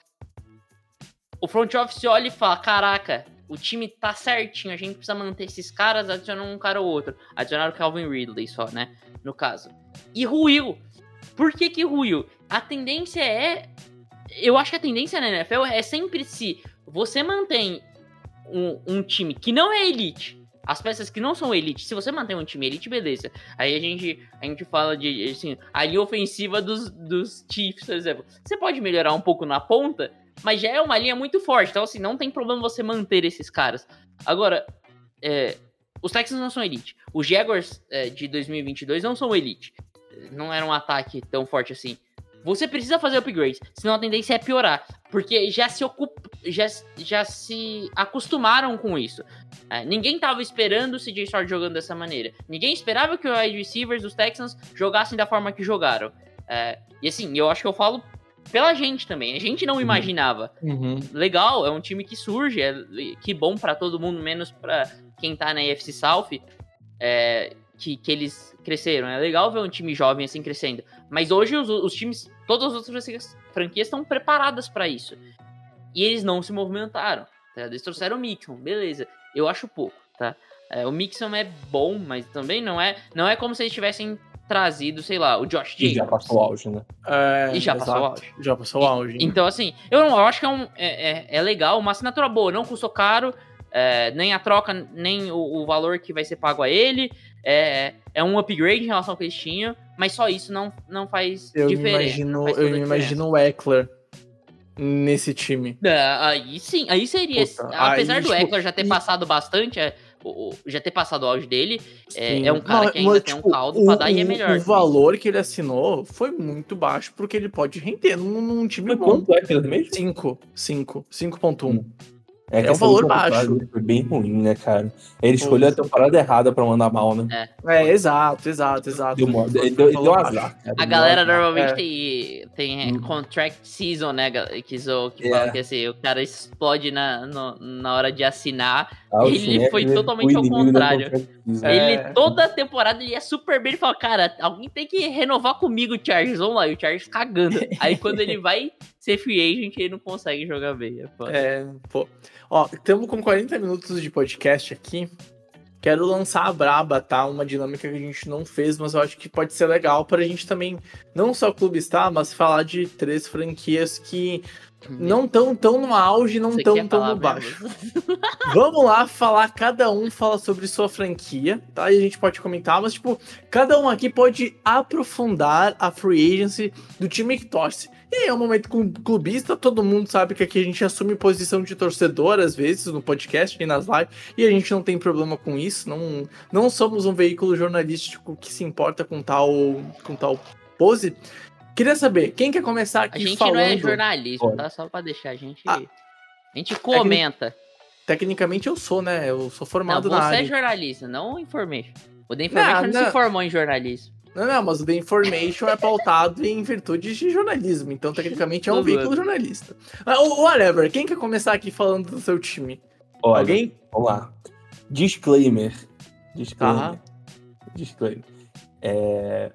[SPEAKER 1] o front office olha e fala, caraca, o time tá certinho, a gente precisa manter esses caras, adicionando um cara ou outro. Adicionaram o Calvin Ridley só, né? No caso. E ruiu. Por que que ruiu? A tendência é... Eu acho que a tendência na N F L é sempre se você mantém um, um time que não é elite, as peças que não são elite, se você mantém um time elite, beleza. Aí a gente, a gente fala de, assim, a linha ofensiva dos, dos Chiefs, por exemplo. Você pode melhorar um pouco na ponta, mas já é uma linha muito forte, então assim, não tem problema você manter esses caras. Agora, é, os Texans não são elite. Os Jaguars é, de dois mil e vinte e dois não são elite. Não era um ataque tão forte assim. Você precisa fazer upgrades, senão a tendência é piorar. Porque já se ocupa, já, já se acostumaram com isso. É, ninguém tava esperando o C J Stroud jogando dessa maneira. Ninguém esperava que os wide receivers dos Texans jogassem da forma que jogaram. É, e assim, eu acho que eu falo pela gente também. A gente não imaginava.
[SPEAKER 3] Uhum.
[SPEAKER 1] Legal, é um time que surge, é, que bom pra todo mundo, menos pra quem tá na A F C South, é, que, que eles cresceram. É legal ver um time jovem assim crescendo. Mas hoje os, os times, todas as outras franquias estão preparadas pra isso. E eles não se movimentaram. Tá? Eles trouxeram o Mixon, beleza. Eu acho pouco, tá? É, o Mixon é bom, mas também não é, não é como se eles tivessem trazido, sei lá, o Josh Jacobs.
[SPEAKER 6] E já passou o auge, né?
[SPEAKER 3] É,
[SPEAKER 1] E já passou o
[SPEAKER 3] exato.
[SPEAKER 1] auge.
[SPEAKER 3] Já passou o auge.
[SPEAKER 1] Então, assim, eu, não, eu acho que é, um, é, é, é legal, uma assinatura boa, não custou caro, é, nem a troca, nem o, o valor que vai ser pago a ele, é, é um upgrade em relação ao que eles tinham, mas só isso não, não faz
[SPEAKER 3] eu me
[SPEAKER 1] diferença.
[SPEAKER 3] imagino,
[SPEAKER 1] faz
[SPEAKER 3] eu
[SPEAKER 1] toda
[SPEAKER 3] me
[SPEAKER 1] a
[SPEAKER 3] imagino o Eckler nesse time.
[SPEAKER 1] É, aí sim, aí seria.
[SPEAKER 3] Puta,
[SPEAKER 1] apesar
[SPEAKER 3] aí,
[SPEAKER 1] do
[SPEAKER 3] tipo,
[SPEAKER 1] Eckler já ter
[SPEAKER 3] e-
[SPEAKER 1] passado bastante, é, o, o- já ter passado o auge dele, é,
[SPEAKER 3] Sim.
[SPEAKER 1] é um cara
[SPEAKER 3] Não,
[SPEAKER 1] que ainda
[SPEAKER 3] mas,
[SPEAKER 1] tem um
[SPEAKER 3] tipo,
[SPEAKER 1] caldo
[SPEAKER 3] o,
[SPEAKER 1] pra dar e é
[SPEAKER 3] o-
[SPEAKER 1] melhor.
[SPEAKER 3] O valor que ele assinou foi muito baixo porque ele pode render num, num time
[SPEAKER 6] Foi
[SPEAKER 3] bom.
[SPEAKER 6] quanto é que mesmo?
[SPEAKER 3] cinco, cinco, cinco ponto um.
[SPEAKER 6] Hum. É, que
[SPEAKER 3] É um
[SPEAKER 6] essa
[SPEAKER 3] valor
[SPEAKER 6] última
[SPEAKER 3] baixo.
[SPEAKER 6] temporada dele foi bem ruim, né, cara? Ele escolheu a temporada errada pra mandar mal, né?
[SPEAKER 3] É, exato, exato, exato.
[SPEAKER 6] Deu, uma,
[SPEAKER 3] Foi-
[SPEAKER 6] ele
[SPEAKER 3] foi
[SPEAKER 6] deu,
[SPEAKER 3] um
[SPEAKER 6] ele deu
[SPEAKER 3] valor
[SPEAKER 6] azar,
[SPEAKER 3] baixo.
[SPEAKER 6] cara.
[SPEAKER 1] A
[SPEAKER 6] Deu
[SPEAKER 1] galera
[SPEAKER 6] azar.
[SPEAKER 1] normalmente
[SPEAKER 3] É.
[SPEAKER 1] tem, tem é,
[SPEAKER 6] Hum.
[SPEAKER 1] contract season, né? gal- Que, zo- que
[SPEAKER 6] É.
[SPEAKER 1] fala que assim, o cara explode na, no- na hora de assinar.
[SPEAKER 6] Ah, o
[SPEAKER 1] ele
[SPEAKER 6] Schneck,
[SPEAKER 1] foi
[SPEAKER 6] né,
[SPEAKER 1] totalmente
[SPEAKER 6] o
[SPEAKER 1] ao
[SPEAKER 6] inimigo da
[SPEAKER 1] contrário.
[SPEAKER 6] contract season.
[SPEAKER 3] É.
[SPEAKER 1] Ele, toda a temporada, ele ia super bem. Ele fala, cara, alguém tem que renovar comigo, Chargers. Vamos lá. E o Chargers cagando. Aí quando ele vai ser free agent, ele não consegue jogar bem. É foda.
[SPEAKER 3] É, pô. Ó, estamos com quarenta minutos de podcast aqui. Quero lançar a braba, tá? Uma dinâmica que a gente não fez, mas eu acho que pode ser legal pra gente também, não só clubistar, mas falar de três franquias que não tão tão no auge, não
[SPEAKER 1] Você
[SPEAKER 3] tão
[SPEAKER 1] quer
[SPEAKER 3] tão
[SPEAKER 1] falar
[SPEAKER 3] no baixo.
[SPEAKER 1] mesmo?
[SPEAKER 3] Vamos lá falar, cada um fala sobre sua franquia, tá? E a gente pode comentar, mas tipo, cada um aqui pode aprofundar a free agency do time que torce. E aí é um momento clu- clubista, todo mundo sabe que aqui a gente assume posição de torcedor às vezes no podcast e nas lives, e a gente não tem problema com isso, não, não somos um veículo jornalístico que se importa com tal, com tal pose. Queria saber, quem quer começar
[SPEAKER 1] A
[SPEAKER 3] aqui
[SPEAKER 1] gente
[SPEAKER 3] falando?
[SPEAKER 1] não é jornalismo,
[SPEAKER 6] Olha.
[SPEAKER 1] tá? Só pra deixar a gente.
[SPEAKER 3] Ah.
[SPEAKER 1] A gente comenta.
[SPEAKER 3] Tecnicamente eu sou, né? Eu sou
[SPEAKER 1] Não,
[SPEAKER 3] formado
[SPEAKER 1] você
[SPEAKER 3] na
[SPEAKER 1] é
[SPEAKER 3] área.
[SPEAKER 1] jornalista, não information. O The Information
[SPEAKER 3] Não,
[SPEAKER 1] não,
[SPEAKER 3] não.
[SPEAKER 1] se formou em jornalismo.
[SPEAKER 3] Não, não, mas o The Information é pautado em virtude de jornalismo, então tecnicamente é um
[SPEAKER 1] Tudo
[SPEAKER 3] veículo
[SPEAKER 1] bem.
[SPEAKER 3] jornalista. Ah, o- whatever, quem quer começar aqui falando do seu time?
[SPEAKER 6] Olha,
[SPEAKER 3] Alguém?
[SPEAKER 6] Vamos lá. Disclaimer. Disclaimer.
[SPEAKER 3] Tá.
[SPEAKER 6] Disclaimer. É,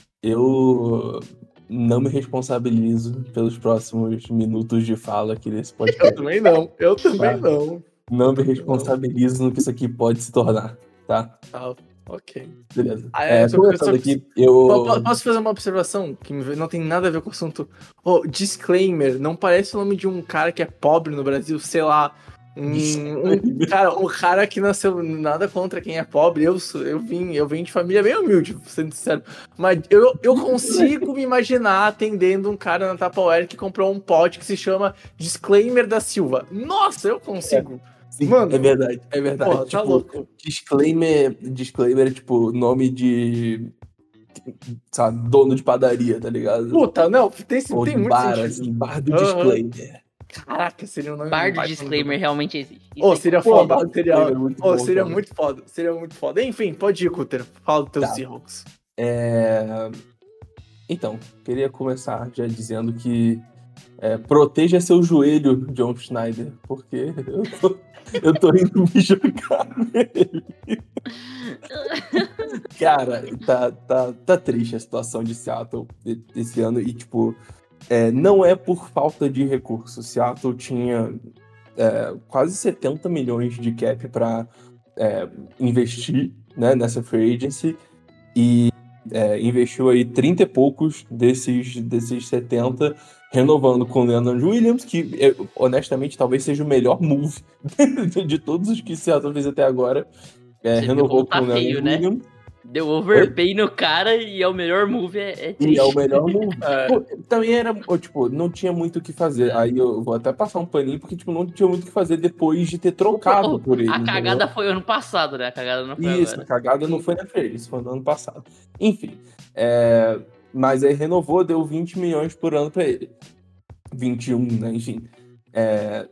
[SPEAKER 6] eu não me responsabilizo pelos próximos minutos de fala aqui desse
[SPEAKER 3] Eu
[SPEAKER 6] podcast.
[SPEAKER 3] também não, eu também
[SPEAKER 6] Tá.
[SPEAKER 3] não.
[SPEAKER 6] Não me responsabilizo no que isso aqui pode se tornar, tá?
[SPEAKER 3] Tá, ok.
[SPEAKER 6] Beleza.
[SPEAKER 3] Ah, é,
[SPEAKER 6] É,
[SPEAKER 3] só-
[SPEAKER 6] começando
[SPEAKER 3] só-
[SPEAKER 6] aqui, eu...
[SPEAKER 3] Po- po- Posso fazer uma observação que não tem nada a ver com o assunto? Oh, disclaimer, não parece o nome de um cara que é pobre no Brasil, sei lá. Um, um cara, um cara que nasceu nada contra quem é pobre. Eu sou, eu vim, eu vim de família bem humilde, sendo sincero. Mas eu, eu consigo me imaginar atendendo um cara na Tupperware que comprou um pote que se chama Disclaimer da Silva. Nossa, eu consigo.
[SPEAKER 6] Sim,
[SPEAKER 3] Mano,
[SPEAKER 6] é verdade, é verdade.
[SPEAKER 3] Porra, tá
[SPEAKER 6] Tipo,
[SPEAKER 3] louco.
[SPEAKER 6] disclaimer, disclaimer é tipo nome de, sabe, dono de padaria, tá ligado?
[SPEAKER 3] Puta, não, tem,
[SPEAKER 6] Ou
[SPEAKER 3] tem
[SPEAKER 6] de
[SPEAKER 3] muito
[SPEAKER 6] bar,
[SPEAKER 3] sentido.
[SPEAKER 6] assim, bar do
[SPEAKER 3] Aham.
[SPEAKER 6] disclaimer.
[SPEAKER 3] Caraca, seria um nome
[SPEAKER 1] Bar do
[SPEAKER 3] baita
[SPEAKER 1] disclaimer
[SPEAKER 3] nome.
[SPEAKER 1] realmente existe. Isso
[SPEAKER 3] Ô,
[SPEAKER 1] aí.
[SPEAKER 3] seria
[SPEAKER 6] Pô,
[SPEAKER 3] foda.
[SPEAKER 6] Bar do
[SPEAKER 3] Seria,
[SPEAKER 6] Disclaimer é muito
[SPEAKER 3] ô,
[SPEAKER 6] bom,
[SPEAKER 3] seria
[SPEAKER 6] cara.
[SPEAKER 3] muito foda. Seria muito foda. Enfim, pode ir, Cutter. Fala dos teus
[SPEAKER 6] Tá.
[SPEAKER 3] Seahawks.
[SPEAKER 6] É... Então, queria começar já dizendo que é, proteja seu joelho, John Schneider, porque eu tô, eu tô indo me jogar nele. Cara, tá, tá, tá triste a situação de Seattle esse ano e, tipo, é, não é por falta de recursos. Seattle tinha é, quase setenta milhões de cap para é, investir, né, nessa free agency e é, investiu aí trinta e poucos desses, desses setenta, renovando com o Leonard Williams, que é, honestamente talvez seja o melhor move de todos os que Seattle fez até agora. É,
[SPEAKER 1] Você
[SPEAKER 6] renovou
[SPEAKER 1] viu como tá
[SPEAKER 6] com o Leonard
[SPEAKER 1] feio, né?
[SPEAKER 6] Williams.
[SPEAKER 1] Deu overpay no cara e é o melhor move, é, é triste.
[SPEAKER 6] E é o melhor move.
[SPEAKER 3] É.
[SPEAKER 6] Pô, também era, ó, tipo, não tinha muito o que fazer. Aí eu vou até passar um paninho, porque, tipo, não tinha muito o que fazer depois de ter trocado
[SPEAKER 1] Pô,
[SPEAKER 6] por ele.
[SPEAKER 1] A
[SPEAKER 6] entendeu?
[SPEAKER 1] cagada foi ano passado, né? A cagada não foi
[SPEAKER 6] Isso,
[SPEAKER 1] agora.
[SPEAKER 6] a cagada não foi na feira, isso foi no ano passado. Enfim, é, mas aí renovou, deu vinte milhões por ano pra ele. vinte e um, né? Enfim. É,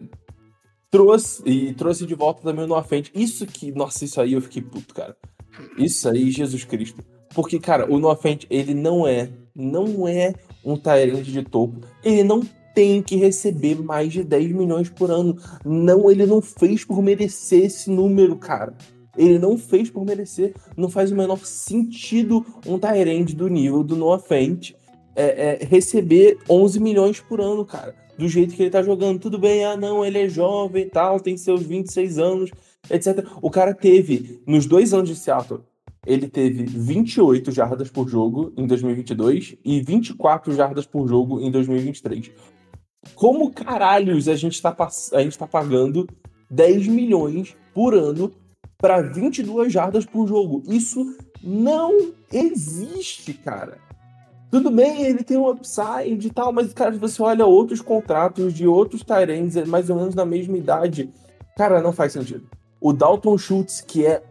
[SPEAKER 6] trouxe, e trouxe de volta também o Noah Fant. Isso que, nossa, isso aí eu fiquei puto, cara. Isso aí, Jesus Cristo. Porque, cara, o Noah Fant, ele não é, não é um tight end de topo. Ele não tem que receber mais de dez milhões por ano. Não, ele não fez por merecer esse número, cara. Ele não fez por merecer. Não faz o menor sentido um tight end do nível do Noah Fant é, é, receber onze milhões por ano, cara. Do jeito que ele tá jogando. Tudo bem, ah, não, ele é jovem e tal, tem seus vinte e seis anos, etcétera. O cara teve, nos dois anos de Seattle, ele teve vinte e oito jardas por jogo em dois mil e vinte e dois e vinte e quatro jardas por jogo em dois mil e vinte e três. Como caralhos a gente tá, pass- a gente tá pagando dez milhões por ano para vinte e duas jardas por jogo? Isso não existe, cara. Tudo bem, ele tem um upside e tal, mas, cara, se você olha outros contratos de outros tight ends, mais ou menos da mesma idade, cara, não faz sentido. O Dalton Schultz, que é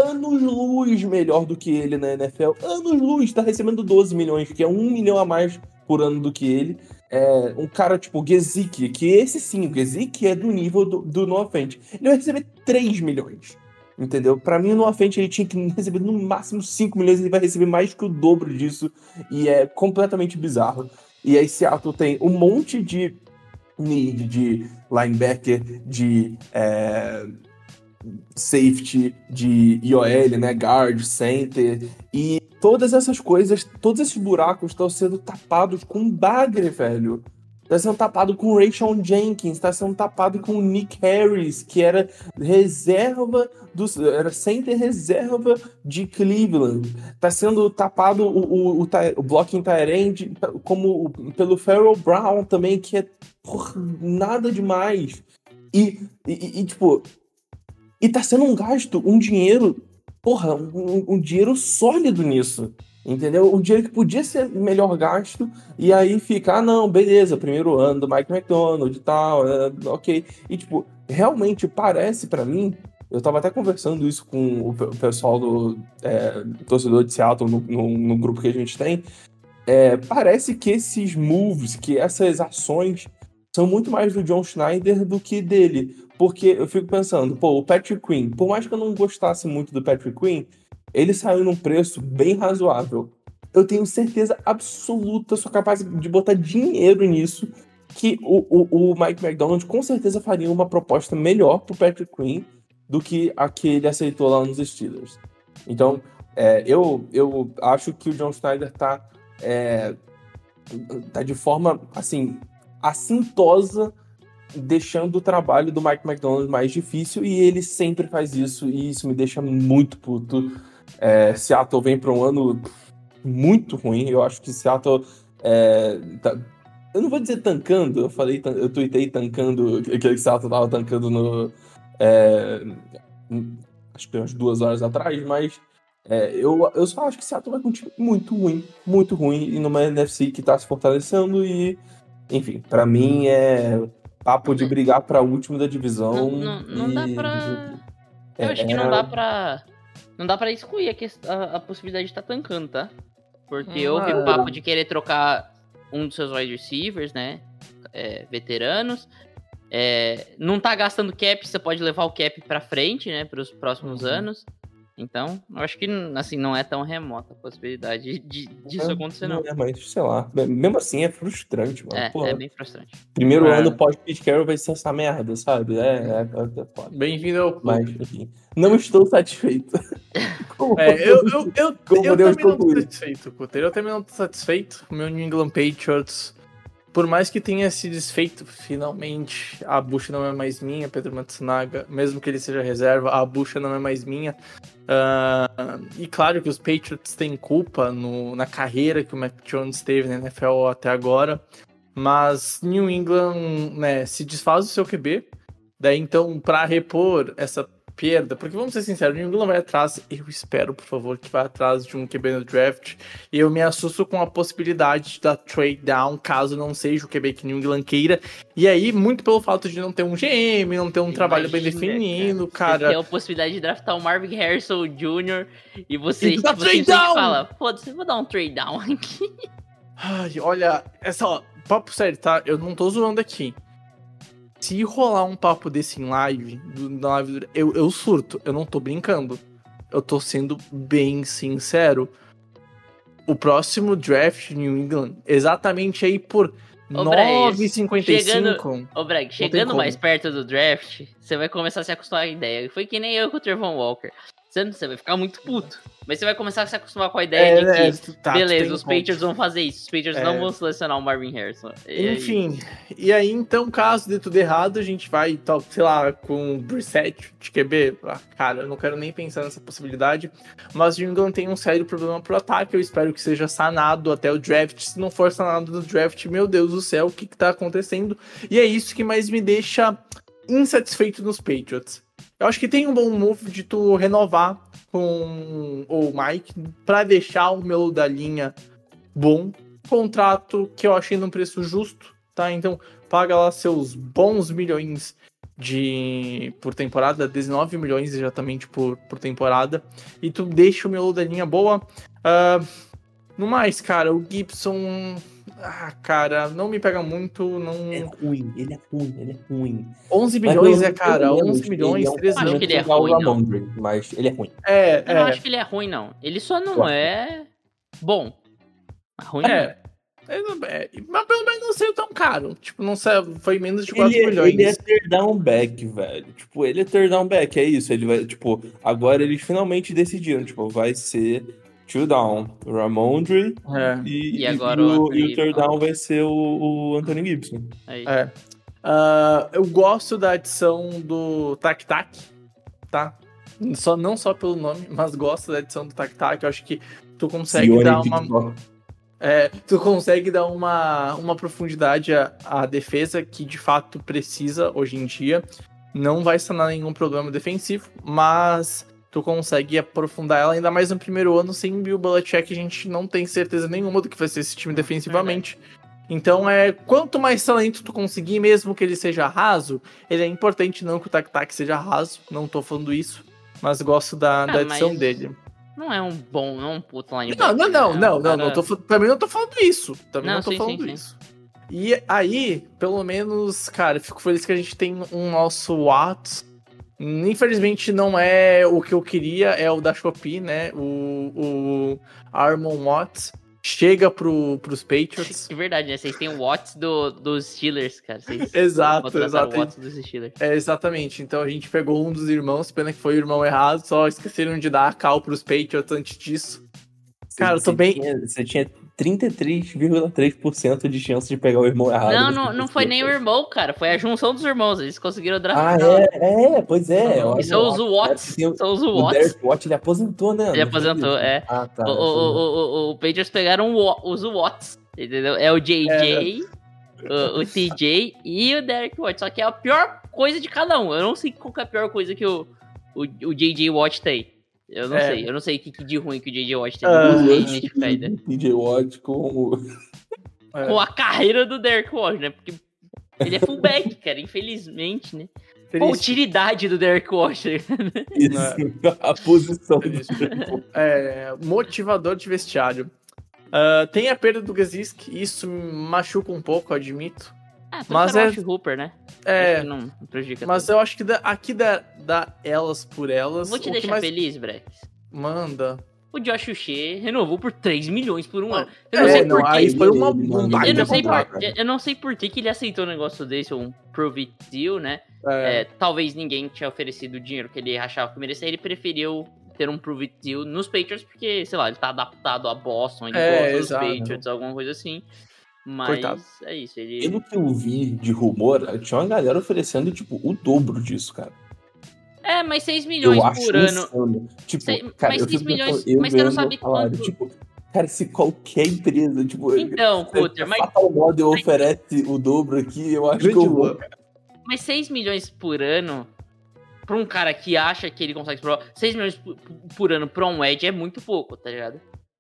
[SPEAKER 6] anos-luz melhor do que ele na N F L, anos-luz, tá recebendo doze milhões, que é um milhão a mais por ano do que ele. É, um cara tipo o Gesicki, que esse sim, o Gesicki é do nível do, do Noah Fant. Ele vai receber três milhões. Entendeu? Pra mim, o Noah Fant, ele tinha que receber no máximo cinco milhões, ele vai receber mais que o dobro disso, e é completamente bizarro. E aí, Seattle tem um monte de need de linebacker, de é, safety, de I O L, né, guard, center, e todas essas coisas, todos esses buracos estão sendo tapados com bagre, velho. Tá sendo tapado com o Rayshon Jenkins, tá sendo tapado com o Nick Harris, que era reserva do, era center reserva de Cleveland. Tá sendo tapado o, o, o, o blocking tight end como pelo Farrell Brown também, que é porra, nada demais. E, e, e, tipo, e tá sendo um gasto, um dinheiro, porra, um, um dinheiro sólido nisso. Entendeu? Um dinheiro que podia ser melhor gasto, e aí fica, ah, não, beleza, primeiro ano do Mike McDonald e tal, é, ok. E, tipo, realmente parece pra mim, eu tava até conversando isso com o pessoal do é, torcedor de Seattle no, no, no grupo que a gente tem, é, parece que esses moves, que essas ações são muito mais do John Schneider do que dele. Porque eu fico pensando, pô, o Patrick Queen, por mais que eu não gostasse muito do Patrick Queen, ele saiu num preço bem razoável. Eu tenho certeza absoluta, sou capaz de botar dinheiro nisso, que o, o, o Mike McDonald com certeza faria uma proposta melhor pro Patrick Queen do que a que ele aceitou lá nos Steelers. Então, é, eu, eu acho que o John Schneider tá, é, tá de forma, assim, assintosa, deixando o trabalho do Mike McDonald mais difícil, e ele sempre faz isso, e isso me deixa muito puto. É, Seattle vem para um ano muito ruim. Eu acho que Seattle é, tá, eu não vou dizer tancando, eu falei, eu tuitei tancando, que Seattle tava tancando no é, acho que umas duas horas atrás, mas é, eu, eu só acho que Seattle vai com um time muito ruim, muito ruim, e numa N F C que tá se fortalecendo, e enfim, para mim é papo de brigar para último da divisão.
[SPEAKER 1] Não, não, não
[SPEAKER 6] e,
[SPEAKER 1] dá pra...
[SPEAKER 6] é,
[SPEAKER 1] Eu acho que não dá pra... Não dá pra excluir a, que... a, a possibilidade de estar tá tancando, tá? Porque
[SPEAKER 3] Hum,
[SPEAKER 1] houve
[SPEAKER 3] ah,
[SPEAKER 1] papo de querer trocar um dos seus wide receivers, né? É, veteranos. É, não tá gastando cap, você pode levar o cap pra frente, né, pros próximos
[SPEAKER 6] Uhum.
[SPEAKER 1] anos. Então, eu acho que, assim, não é tão remota a possibilidade de, disso
[SPEAKER 6] É,
[SPEAKER 1] acontecer, não.
[SPEAKER 6] É, mas, sei lá, mesmo assim é frustrante, mano.
[SPEAKER 1] É,
[SPEAKER 6] Porra,
[SPEAKER 1] é bem frustrante.
[SPEAKER 6] primeiro
[SPEAKER 3] É.
[SPEAKER 6] ano pós-Pete Carroll vai ser essa merda, sabe? É, é, é, é foda.
[SPEAKER 3] Bem-vindo ao clube.
[SPEAKER 6] Mas, enfim, não estou satisfeito. Como
[SPEAKER 3] É, eu,
[SPEAKER 6] podemos-
[SPEAKER 3] eu, eu,
[SPEAKER 6] como
[SPEAKER 3] eu
[SPEAKER 6] podemos
[SPEAKER 3] também não tô
[SPEAKER 6] concluir?
[SPEAKER 3] satisfeito, Cutter. Eu também não tô satisfeito. O meu New England Patriots, por mais que tenha se desfeito, finalmente, a bucha não é mais minha, Pedro Matsunaga. Mesmo que ele seja reserva, a bucha não é mais minha. Ah, e claro que os Patriots têm culpa no, na carreira que o Mac Jones teve na N F L até agora. Mas New England, né, se desfaz do seu Q B. Daí, então, pra repor essa perda, porque vamos ser sinceros, o New England vai atrás, eu espero, por favor, que vá atrás de um Q B no draft, e eu me assusto com a possibilidade da trade down, caso não seja o Q B que New England queira, e aí, muito pelo fato de não ter um G M, não ter um trabalho bem
[SPEAKER 1] Imagina,
[SPEAKER 3] definido,
[SPEAKER 1] Você
[SPEAKER 3] cara.
[SPEAKER 1] tem a possibilidade de draftar o Marvin Harrison Júnior e você,
[SPEAKER 3] E tu dá
[SPEAKER 1] você
[SPEAKER 3] trade
[SPEAKER 1] simplesmente
[SPEAKER 3] down!
[SPEAKER 1] fala, foda-se, eu vou dar um trade down aqui.
[SPEAKER 3] Ai, olha, essa, ó, papo sério, tá? Eu não tô zoando aqui. Se rolar um papo desse em live, do, na live do- eu, eu surto, eu não tô brincando. Eu tô sendo bem sincero. O próximo draft de New England, exatamente aí por
[SPEAKER 1] Ô,
[SPEAKER 3] nove e cinquenta e
[SPEAKER 1] chegando-
[SPEAKER 3] cinco.
[SPEAKER 1] Ô, Breg,
[SPEAKER 3] tem
[SPEAKER 1] chegando
[SPEAKER 3] como.
[SPEAKER 1] mais perto do draft, você vai começar a se acostumar com a ideia. Foi que nem eu com o Trevon Walker. Você, não- você vai ficar muito puto. Mas você vai começar a se acostumar com a ideia de que,
[SPEAKER 3] É, tu- tá, tu
[SPEAKER 1] beleza,
[SPEAKER 3] tem
[SPEAKER 1] os
[SPEAKER 3] um ponto.
[SPEAKER 1] Patriots vão fazer isso. Os Patriots
[SPEAKER 3] É.
[SPEAKER 1] não vão selecionar o Marvin Harrison. E aí-
[SPEAKER 3] Enfim, e aí então, caso dê tudo errado, a gente vai, tal, sei lá, com o Brissett de Q B. Ah, cara, eu não quero nem pensar nessa possibilidade. Mas o New England tem um sério problema pro ataque. Eu espero que seja sanado até o draft. Se não for sanado no draft, meu Deus do céu, o que que tá acontecendo? E é isso que mais me deixa insatisfeito nos Patriots. Eu acho que tem um bom move de tu renovar com o Mike pra deixar o meu da linha bom. Contrato que eu achei num preço justo, tá? Então, paga lá seus bons milhões de por temporada, dezenove milhões exatamente por, por temporada, e tu deixa o meu da linha boa. Ah, no mais, cara, o Gibson, ah, cara, não me pega muito, não.
[SPEAKER 6] É ruim, ele é ruim, ele é ruim.
[SPEAKER 3] onze
[SPEAKER 6] Mas
[SPEAKER 3] milhões
[SPEAKER 6] pelo-
[SPEAKER 3] é, cara,
[SPEAKER 6] pelo menos
[SPEAKER 3] onze milhões,
[SPEAKER 6] ele é um
[SPEAKER 3] três
[SPEAKER 1] Acho
[SPEAKER 3] anos.
[SPEAKER 1] que ele é
[SPEAKER 6] igual o
[SPEAKER 1] ruim, não.
[SPEAKER 6] Ramondre, mas ele é ruim.
[SPEAKER 3] É,
[SPEAKER 1] Eu não
[SPEAKER 3] é,
[SPEAKER 1] acho que ele é ruim, não. Ele só não
[SPEAKER 6] Gosto.
[SPEAKER 1] é bom. Mas ruim
[SPEAKER 3] é. É, é, mas pelo menos não saiu tão caro. Tipo, não saiu, foi menos de quatro
[SPEAKER 6] Ele, é-
[SPEAKER 3] milhões.
[SPEAKER 6] ele é third down back, velho. Tipo, ele é third down back, é isso. Ele vai, tipo, agora eles finalmente decidiram, tipo, vai ser two down, Ramondre
[SPEAKER 3] É.
[SPEAKER 6] e,
[SPEAKER 1] E agora
[SPEAKER 6] e
[SPEAKER 1] o
[SPEAKER 6] o,
[SPEAKER 1] Anthony
[SPEAKER 6] e o third
[SPEAKER 1] Gibson.
[SPEAKER 6] down vai ser o, o Anthony Gibson.
[SPEAKER 1] Aí.
[SPEAKER 3] É. Ah, eu gosto da adição do Tac Tac, tá? Só, não só pelo nome, mas gosto da adição do Tac Tac. Eu acho que tu consegue
[SPEAKER 6] Sione
[SPEAKER 3] dar
[SPEAKER 6] de
[SPEAKER 3] uma.
[SPEAKER 6] TikTok.
[SPEAKER 3] É, tu consegue dar uma, uma profundidade à, à defesa que de fato precisa hoje em dia. Não vai sanar nenhum problema defensivo, mas tu consegue aprofundar ela ainda mais no primeiro ano sem Bill Belichick. A gente não tem certeza nenhuma do que vai ser esse time defensivamente. Então, é quanto mais talento tu conseguir, mesmo que ele seja raso, ele é importante. Não que o Tac Tac seja raso, não tô falando isso, mas gosto da, da adição
[SPEAKER 1] mas
[SPEAKER 3] dele.
[SPEAKER 1] Não é um bom, não é um puto
[SPEAKER 3] Não,
[SPEAKER 1] linebacker.
[SPEAKER 3] não, não,
[SPEAKER 1] né?
[SPEAKER 3] não,
[SPEAKER 1] Um
[SPEAKER 3] não,
[SPEAKER 1] cara-
[SPEAKER 3] não tô, fal- também não tô falando isso. Também não,
[SPEAKER 1] Não,
[SPEAKER 3] tô
[SPEAKER 1] sim,
[SPEAKER 3] falando
[SPEAKER 1] sim, sim.
[SPEAKER 3] isso. E aí, pelo menos, cara, fico feliz que a gente tem um nosso Watts. Infelizmente não é o que eu queria, é o da Shopee, né? O, o Armon Watts. Chega pro, pros Patriots.
[SPEAKER 1] Que verdade, né? Vocês têm o Watts do, dos Steelers, cara. Vocês
[SPEAKER 3] Exato,
[SPEAKER 1] contrataram
[SPEAKER 3] exato.
[SPEAKER 1] o Watts dos Steelers.
[SPEAKER 3] É, exatamente. Então a gente pegou um dos irmãos, pena que foi o irmão errado, só esqueceram de dar a cal pros Patriots antes disso. Cara, eu tô
[SPEAKER 6] Você
[SPEAKER 3] bem.
[SPEAKER 6] Tinha, você tinha trinta e três vírgula três por cento de chance de pegar o irmão errado.
[SPEAKER 1] Não,
[SPEAKER 6] nesse
[SPEAKER 1] não, não foi nem o
[SPEAKER 6] cara.
[SPEAKER 1] irmão, cara. Foi a junção dos irmãos. Eles conseguiram
[SPEAKER 6] Ah,
[SPEAKER 1] draftar.
[SPEAKER 6] é, é, pois é.
[SPEAKER 1] E
[SPEAKER 6] olha
[SPEAKER 1] são os
[SPEAKER 6] lá,
[SPEAKER 1] Watts.
[SPEAKER 6] tem o-
[SPEAKER 1] São os
[SPEAKER 6] O
[SPEAKER 1] Watts.
[SPEAKER 6] Derek Watt, ele aposentou, né?
[SPEAKER 1] Ele
[SPEAKER 6] Não foi
[SPEAKER 1] aposentou,
[SPEAKER 6] isso?
[SPEAKER 1] é.
[SPEAKER 6] Ah, tá.
[SPEAKER 1] O, o, o, o, o Patriots pegaram o Wa- os Watts, entendeu? É o J J, o, o T J e o Derek Watt. Só que é a pior coisa de cada um. Eu não sei qual que é a pior coisa que o, o, o J J Watt tem. Eu não
[SPEAKER 3] É.
[SPEAKER 1] sei. Eu não sei o que, que de ruim que o J J Watt tem.
[SPEAKER 3] Ah,
[SPEAKER 1] Eu não sei
[SPEAKER 6] Eu
[SPEAKER 1] identificar ainda.
[SPEAKER 6] T J Watt com o...
[SPEAKER 3] É.
[SPEAKER 1] Com a carreira do Derek Watt, né? Porque ele é fullback, cara, infelizmente, né? Qual a
[SPEAKER 3] Triste.
[SPEAKER 1] utilidade do Derek Watt?
[SPEAKER 6] Isso, a posição do
[SPEAKER 3] Triste. É, motivador de vestiário. Ah, tem a perda do Gazisk, isso me machuca um pouco, eu admito.
[SPEAKER 1] Ah,
[SPEAKER 3] Mas
[SPEAKER 1] mas
[SPEAKER 3] é-
[SPEAKER 1] é... Hooper, né?
[SPEAKER 3] É,
[SPEAKER 1] Acho que não prejudica
[SPEAKER 3] mas
[SPEAKER 1] tanto.
[SPEAKER 3] eu acho que da- aqui da, da elas por elas.
[SPEAKER 1] Vou te
[SPEAKER 3] o que
[SPEAKER 1] deixar
[SPEAKER 3] mais
[SPEAKER 1] feliz, Brex.
[SPEAKER 3] manda.
[SPEAKER 1] O Josh Uche renovou por três milhões por um ano. Eu
[SPEAKER 3] É,
[SPEAKER 1] não sei
[SPEAKER 3] não,
[SPEAKER 1] por quê.
[SPEAKER 3] aí foi uma,
[SPEAKER 6] Ele,
[SPEAKER 3] um
[SPEAKER 6] mano,
[SPEAKER 3] baita
[SPEAKER 1] Eu não, sei por,
[SPEAKER 3] contrato.
[SPEAKER 1] eu não sei por que, que ele aceitou um negócio desse, um prove it deal, né?
[SPEAKER 3] É,
[SPEAKER 1] É, talvez ninguém tinha oferecido o dinheiro que ele achava que merecia. Ele preferiu ter um prove it deal nos Patriots, porque, sei lá, ele tá adaptado a Boston, ele
[SPEAKER 3] É,
[SPEAKER 1] gosta dos
[SPEAKER 3] exato.
[SPEAKER 1] Patriots, alguma coisa assim. Mas
[SPEAKER 3] Coitado.
[SPEAKER 1] é isso, ele...
[SPEAKER 6] Pelo que eu vi de rumor, tinha uma galera oferecendo, tipo, o dobro disso, cara.
[SPEAKER 1] É, mas seis milhões
[SPEAKER 6] Eu acho
[SPEAKER 1] por ano.
[SPEAKER 6] insano. Tipo,
[SPEAKER 1] Sei-
[SPEAKER 6] cara,
[SPEAKER 1] mas
[SPEAKER 6] eu
[SPEAKER 1] seis
[SPEAKER 6] fico pensando,
[SPEAKER 1] milhões,
[SPEAKER 6] eu
[SPEAKER 1] mas você não
[SPEAKER 6] ganhando
[SPEAKER 1] sabe
[SPEAKER 6] meu salário.
[SPEAKER 1] quanto-
[SPEAKER 6] Tipo, cara, se qualquer empresa, tipo,
[SPEAKER 1] Então,
[SPEAKER 6] se
[SPEAKER 1] Cutter,
[SPEAKER 6] a
[SPEAKER 1] mas,
[SPEAKER 6] Fatal Model oferece o dobro aqui, eu acho
[SPEAKER 3] Grande
[SPEAKER 6] que eu vou.
[SPEAKER 3] Luan.
[SPEAKER 1] mas seis milhões por ano, pra um cara que acha que ele consegue provar, seis milhões por, por ano pra um Edge é muito pouco, tá ligado?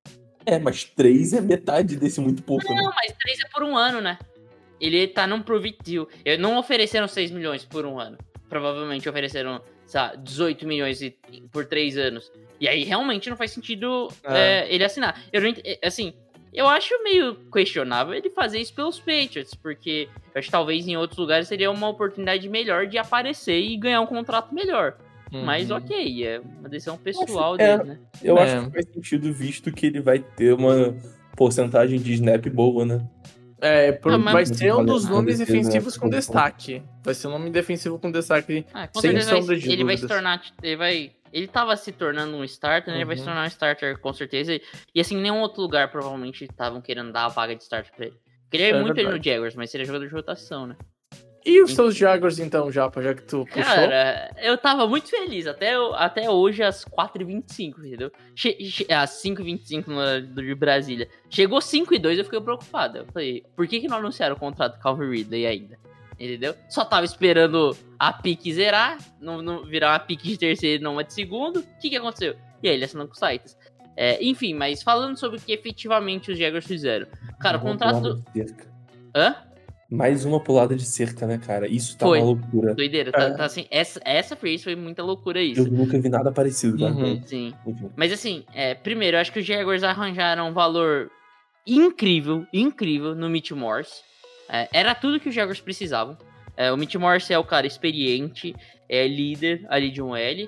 [SPEAKER 6] É, mas três é metade desse muito pouco, né?
[SPEAKER 1] Não, mas três é por um ano, né? Ele tá num prove it deal. Eu não ofereceram seis milhões por um ano. Provavelmente ofereceram, sei lá, dezoito milhões e- por três anos. E aí realmente não faz sentido
[SPEAKER 3] É.
[SPEAKER 1] é, ele assinar. Eu não ent- é, assim, eu acho meio questionável ele fazer isso pelos Patriots, porque eu acho que talvez em outros lugares seria uma oportunidade melhor de aparecer e ganhar um contrato melhor. Mas
[SPEAKER 3] Uhum.
[SPEAKER 1] ok, é uma decisão pessoal
[SPEAKER 6] É.
[SPEAKER 1] dele, né?
[SPEAKER 6] Eu
[SPEAKER 3] É.
[SPEAKER 6] acho que faz sentido, visto que ele vai ter uma porcentagem de snap boa, né?
[SPEAKER 3] É, por-
[SPEAKER 1] Ah, mas-
[SPEAKER 3] vai ser um dos
[SPEAKER 6] Olha,
[SPEAKER 3] nomes
[SPEAKER 6] defesa,
[SPEAKER 3] defensivos
[SPEAKER 6] né?
[SPEAKER 3] com destaque. Vai ser um nome defensivo com destaque.
[SPEAKER 1] Ah, com
[SPEAKER 3] Sem
[SPEAKER 1] certeza vai-
[SPEAKER 3] sombra de
[SPEAKER 1] ele vai se
[SPEAKER 3] dúvidas.
[SPEAKER 1] tornar. Ele vai. Ele tava se tornando um starter, né? Ele vai se
[SPEAKER 3] Uhum.
[SPEAKER 1] tornar um starter com certeza. E assim, nenhum outro lugar provavelmente estavam querendo dar a vaga de starter pra ele. Queria
[SPEAKER 3] É
[SPEAKER 1] muito ele no
[SPEAKER 3] verdade.
[SPEAKER 1] Jaguars, mas seria jogador de rotação, né?
[SPEAKER 3] E os seus Jaguars, então, Japa, já que tu puxou?
[SPEAKER 1] Cara, eu tava muito feliz até, até hoje às quatro e vinte e cinco, entendeu? Che, che, às cinco e vinte e cinco no horário de Brasília. Chegou cinco e dois, eu fiquei preocupado. Eu falei, por que que não anunciaram o contrato do Calvin Ridley ainda? Entendeu? Só tava esperando a pique zerar, não, não virar uma pique de terceiro e não uma de segundo. O que que aconteceu? E aí ele assinou com o Citus. É, enfim, mas falando sobre o que efetivamente os Jaguars fizeram. Cara, o
[SPEAKER 6] Uma
[SPEAKER 1] contrato
[SPEAKER 6] pulada
[SPEAKER 1] do...
[SPEAKER 6] de cerca.
[SPEAKER 1] Hã?
[SPEAKER 6] Mais uma pulada de cerca, né, cara? Isso tá
[SPEAKER 1] Foi.
[SPEAKER 6] uma loucura.
[SPEAKER 1] Doideira. Tá, tá assim, essa, essa free foi muita loucura isso.
[SPEAKER 6] Eu nunca vi nada parecido, tá?
[SPEAKER 3] Uhum.
[SPEAKER 1] Sim.
[SPEAKER 6] Enfim.
[SPEAKER 1] Mas assim, é, primeiro, eu acho que os Jaguars arranjaram um valor incrível, incrível no Mitch Morse. É, era tudo que os Jaguars precisavam. É, o Mitch Morse é o cara experiente, é líder ali de um L,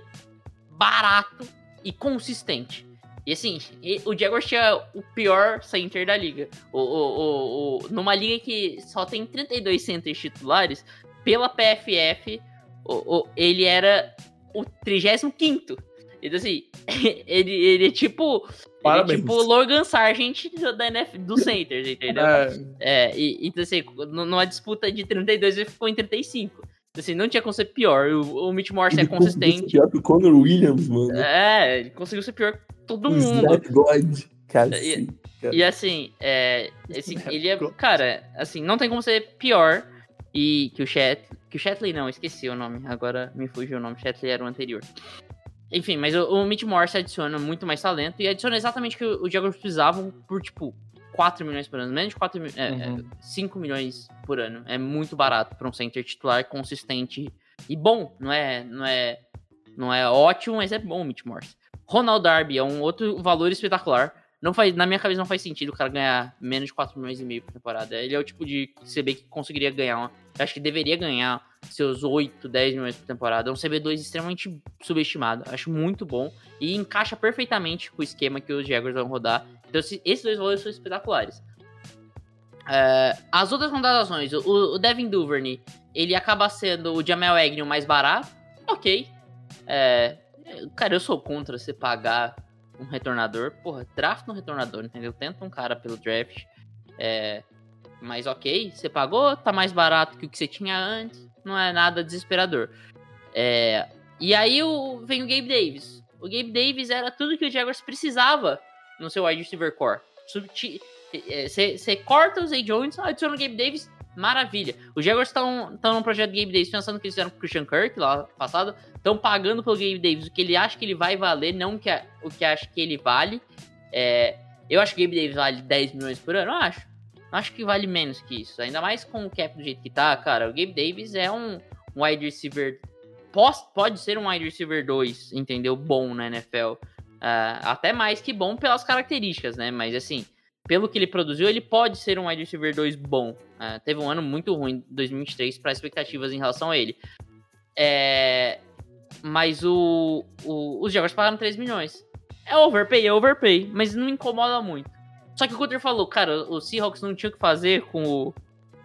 [SPEAKER 1] barato e consistente. E assim, e- o Jaguars tinha o pior center da liga. O, o, o, o- numa liga que só tem trinta e dois centers titulares, pela P F F, o, o- ele era o trigésimo quinto. Então assim, ele, ele é tipo... Ele é
[SPEAKER 3] Parabéns.
[SPEAKER 1] tipo o Logan Sargent do, da N F, do Centers, entendeu?
[SPEAKER 3] É,
[SPEAKER 1] É, e, então assim, n- numa disputa de trinta e dois ele ficou em trinta e cinco. Então, assim, não tinha como ser pior. O, o Mitch Morse é
[SPEAKER 6] Ele conseguiu ser
[SPEAKER 1] consistente.
[SPEAKER 6] pior que o Conor Williams, mano.
[SPEAKER 1] É, ele conseguiu ser pior que todo
[SPEAKER 6] o
[SPEAKER 1] mundo.
[SPEAKER 6] Snap God. Cara,
[SPEAKER 1] E-
[SPEAKER 6] sim.
[SPEAKER 1] E assim, é, esse,
[SPEAKER 3] Snap
[SPEAKER 1] ele é,
[SPEAKER 3] God.
[SPEAKER 1] cara, assim, não tem como ser pior e que o Chat, que o Shatley não, esqueci o nome, agora me fugiu o nome, Shatley era o anterior. Enfim, mas o, o Mitch Morse adiciona muito mais talento e adiciona exatamente o que o Jaguars precisavam por, tipo, quatro milhões por ano, menos de quatro milhões, é,
[SPEAKER 3] Uhum.
[SPEAKER 1] é, cinco milhões por ano. É muito barato para um center titular consistente e bom, não é, não é, não é ótimo, mas é bom o Mitch Morse. Ronald Darby é um outro valor espetacular. Não faz, na minha cabeça não faz sentido o cara ganhar menos de quatro milhões e meio por temporada. Ele é o tipo de C B que conseguiria ganhar, uma, eu acho que deveria ganhar seus oito, dez milhões por temporada. É um C B dois extremamente subestimado. Acho muito bom e encaixa perfeitamente com o esquema que os Jaguars vão rodar. Então esses dois valores são espetaculares. É, as outras contratações, o, o Devin Duvernay, ele acaba sendo o Jamel Agnew mais barato. Ok. É, cara, eu sou contra você pagar um retornador. Porra, draft um retornador, entendeu? Tenta um cara pelo draft. É, mas ok, você pagou, tá mais barato que o que você tinha antes. Não é nada desesperador. É, e aí o, vem o Gabe Davis. O Gabe Davis era tudo que o Jaguars precisava no seu wide receiver core. Você corta o Zay Jones, adiciona o Gabe Davis, maravilha. Os Jaguars estão num projeto de Gabe Davis pensando que eles fizeram com o Christian Kirk lá passado. Estão pagando pelo Gabe Davis o que ele acha que ele vai valer, não o que, a, o que acha que ele vale. É, eu acho que o Gabe Davis vale dez milhões por ano, eu acho. Acho que vale menos que isso. Ainda mais com o cap do jeito que tá, cara. O Gabe Davis é um, um wide receiver... Pode, pode ser um wide receiver dois, entendeu? Bom na N F L. Uh, até mais que bom pelas características, né? Mas assim, pelo que ele produziu, ele pode ser um wide receiver dois bom. Uh, teve um ano muito ruim, dois mil e vinte e três, para expectativas em relação a ele. É, mas o, o, os Jaguars pagaram três milhões. É overpay, é overpay, mas não incomoda muito. Só que o Cutter falou, cara, o Seahawks não tinha o que fazer com o,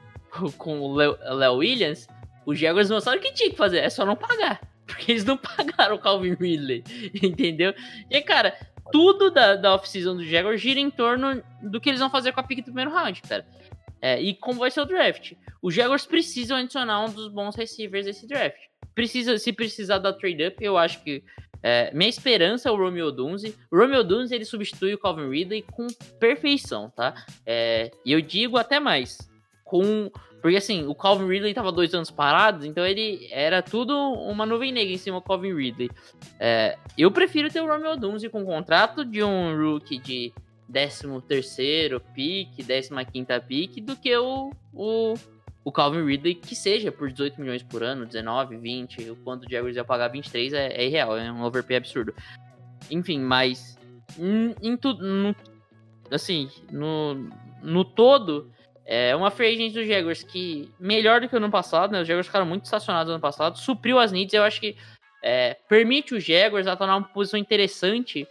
[SPEAKER 1] com o Léo Williams. Os Jaguars mostraram o que tinha que fazer, é só não pagar. Porque eles não pagaram o Calvin Ridley, entendeu? E, cara, tudo da, da off-season do Jaguars gira em torno do que eles vão fazer com a pick do primeiro round, cara. É, e como vai ser o draft. Os Jaguars precisam adicionar um dos bons receivers desse draft. Precisa, se precisar da trade-up, eu acho que... É, minha esperança é o Romeo Odunze. O Romeo Odunze, ele substitui o Calvin Ridley com perfeição, tá? É, e eu digo até mais. Com... Porque, assim, o Calvin Ridley tava dois anos parados, então ele era tudo uma nuvem negra em cima do Calvin Ridley. É, eu prefiro ter o Romeo Odunze com um contrato de um rookie de décimo terceiro pick, décima quinta pick, do que o, o, o Calvin Ridley, que seja por dezoito milhões por ano, dezenove, vinte, o quanto o Jaguars ia pagar vinte e três é, é irreal, é um overpay absurdo. Enfim, mas em, em tudo, no, assim, no, no todo... É uma free agent dos Jaguars que, melhor do que o ano passado, né? Os Jaguars ficaram muito estacionados no ano passado, supriu as needs. Eu acho que é, permite os Jaguars a tornar uma posição interessante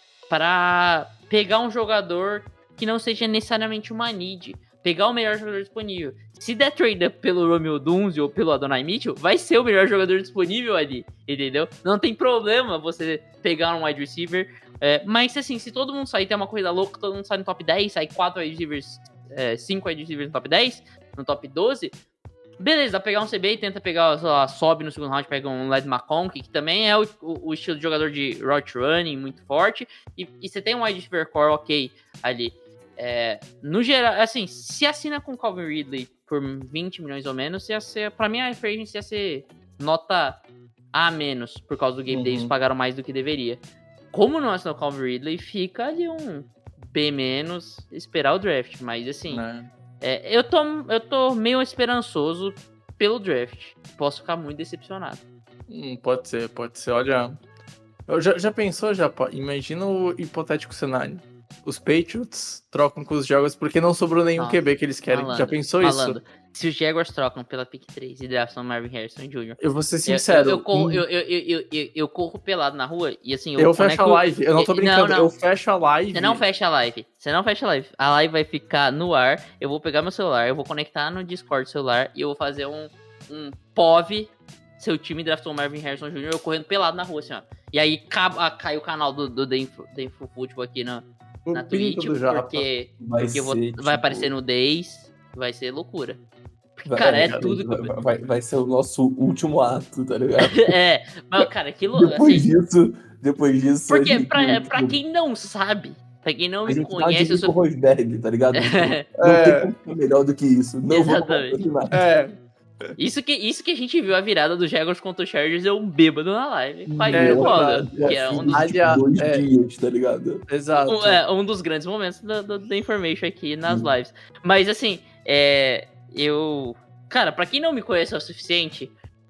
[SPEAKER 1] para pegar um jogador que não seja necessariamente uma need. Pegar o melhor jogador disponível. Se der trade up pelo Romeo Odunze ou pelo Adonai Mitchell, vai ser o melhor jogador disponível ali, entendeu? Não tem problema você pegar um wide receiver. É, mas, assim, se todo mundo sair, tem uma corrida louca, todo mundo sai no top dez, sai quatro wide receivers... cinco wide receivers no top dez, no top doze, beleza, dá pra pegar um C B e tenta pegar, sei lá, sobe no segundo round, pega um Led McConkey, que também é o, o, o estilo de jogador de route running muito forte, e, e você tem um wide receiver core ok ali. É, no geral, assim, se assina com o Calvin Ridley por vinte milhões ou menos, ia ser, pra mim a free agency ia ser nota A menos, por causa do Gabe
[SPEAKER 6] Uhum.
[SPEAKER 1] Davis, pagaram mais do que deveria. Como não assinou o Calvin Ridley, fica ali um B menos, esperar o draft, mas assim,
[SPEAKER 3] Né?
[SPEAKER 1] é, eu, tô, eu tô meio esperançoso pelo draft, posso ficar muito decepcionado.
[SPEAKER 3] Hum, pode ser, pode ser. Olha, eu já, já pensou, já? Imagina o hipotético cenário. Os Patriots trocam com os Jaguars porque não sobrou nenhum
[SPEAKER 1] Nossa,
[SPEAKER 3] Q B que eles querem.
[SPEAKER 1] Malandro,
[SPEAKER 3] já pensou
[SPEAKER 1] malandro.
[SPEAKER 3] isso?
[SPEAKER 1] Se os Jaguars trocam pela pick três e draftam Marvin Harrison Júnior
[SPEAKER 3] Eu vou ser
[SPEAKER 1] Eu,
[SPEAKER 3] sincero.
[SPEAKER 1] eu, eu, corro,
[SPEAKER 3] hum,
[SPEAKER 1] eu, eu, eu, eu, eu corro pelado na rua e assim... Eu,
[SPEAKER 3] eu fecho a
[SPEAKER 1] conecto-
[SPEAKER 3] live. Eu não tô
[SPEAKER 1] Não,
[SPEAKER 3] brincando.
[SPEAKER 1] não.
[SPEAKER 3] Eu fecho a live.
[SPEAKER 1] Você não fecha a live. Você não fecha a live. A live vai ficar no ar. Eu vou pegar meu celular, eu vou conectar no Discord do celular e eu vou fazer um, um P O V. Seu time draftou o Marvin Harrison Júnior eu correndo pelado na rua, assim, ó. E aí cai, cai o canal do, do The Info, The Info Football aqui na,
[SPEAKER 3] O
[SPEAKER 1] na
[SPEAKER 3] pinto
[SPEAKER 1] Twitch,
[SPEAKER 3] do Japa.
[SPEAKER 1] porque,
[SPEAKER 6] Vai,
[SPEAKER 1] porque eu vou-
[SPEAKER 6] ser,
[SPEAKER 1] vai
[SPEAKER 6] tipo,
[SPEAKER 1] aparecer no dez. Vai ser loucura.
[SPEAKER 6] vai-
[SPEAKER 1] Cara, é
[SPEAKER 3] vai-
[SPEAKER 1] tudo.
[SPEAKER 6] Vai, vai, vai ser o nosso último ato, tá ligado?
[SPEAKER 1] É, mas, cara, aquilo.
[SPEAKER 6] Depois
[SPEAKER 1] Assim,
[SPEAKER 6] disso, depois disso. a
[SPEAKER 1] porque
[SPEAKER 6] gente-
[SPEAKER 1] pra, pra quem não sabe, pra quem não
[SPEAKER 6] A
[SPEAKER 1] me
[SPEAKER 6] gente tá
[SPEAKER 1] conhece, eu
[SPEAKER 6] de
[SPEAKER 1] sou.
[SPEAKER 6] Rosberg, tá ligado? Não
[SPEAKER 3] É.
[SPEAKER 6] tem como ser melhor do que isso. Não vou
[SPEAKER 1] Exatamente.
[SPEAKER 6] continuar.
[SPEAKER 3] É,
[SPEAKER 1] Isso que, isso que a gente viu a virada do Jaguars contra o Chargers é um bêbado na live. Com a
[SPEAKER 3] É,
[SPEAKER 1] Yuri Bola,
[SPEAKER 6] verdade,
[SPEAKER 1] que é um dos,
[SPEAKER 6] assim,
[SPEAKER 3] Aliás,
[SPEAKER 6] tipo, dois
[SPEAKER 3] é.
[SPEAKER 6] dias, tá ligado?
[SPEAKER 3] exato.
[SPEAKER 1] um, é, um dos grandes momentos da, da, da Information aqui nas
[SPEAKER 6] Hum.
[SPEAKER 1] lives. Mas assim, é, eu. Cara, pra quem não me conhece o suficiente,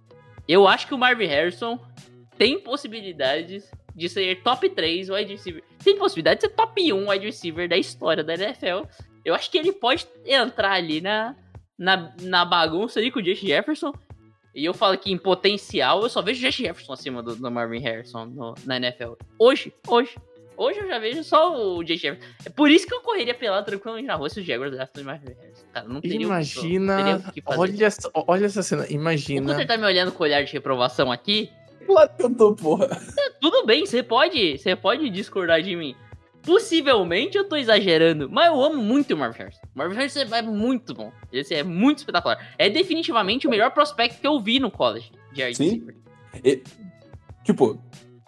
[SPEAKER 1] eu acho que o Marvin Harrison tem possibilidades de ser top três wide receiver. Tem possibilidade de ser top um wide receiver da história da N F L. Eu acho que ele pode entrar ali na, na, na bagunça ali com o Justin Jefferson. E eu falo que em potencial, eu só vejo o Justin Jefferson acima do, do Marvin Harrison no- na N F L. Hoje, hoje. Hoje eu já vejo só o Justin Jefferson. É por isso que eu correria pelado tranquilamente na rua se os Jaguars draftam o Marvin Harrison. Cara, não teria o que- não teria
[SPEAKER 3] Imagina.
[SPEAKER 1] o que fazer.
[SPEAKER 3] Olha, essa- olha essa cena.
[SPEAKER 1] O
[SPEAKER 3] Imagina.
[SPEAKER 1] Cutter tá me olhando com olhar de reprovação aqui.
[SPEAKER 6] Claro que eu tô, porra.
[SPEAKER 1] Tudo bem, você pode, você pode discordar de mim. Possivelmente eu tô exagerando, mas eu amo muito o Marvin Harrison. O Marvin Harrison é muito bom. Esse é muito espetacular. É definitivamente o melhor prospect que eu vi no college de wide
[SPEAKER 6] Sim.
[SPEAKER 1] receiver.
[SPEAKER 6] E, tipo,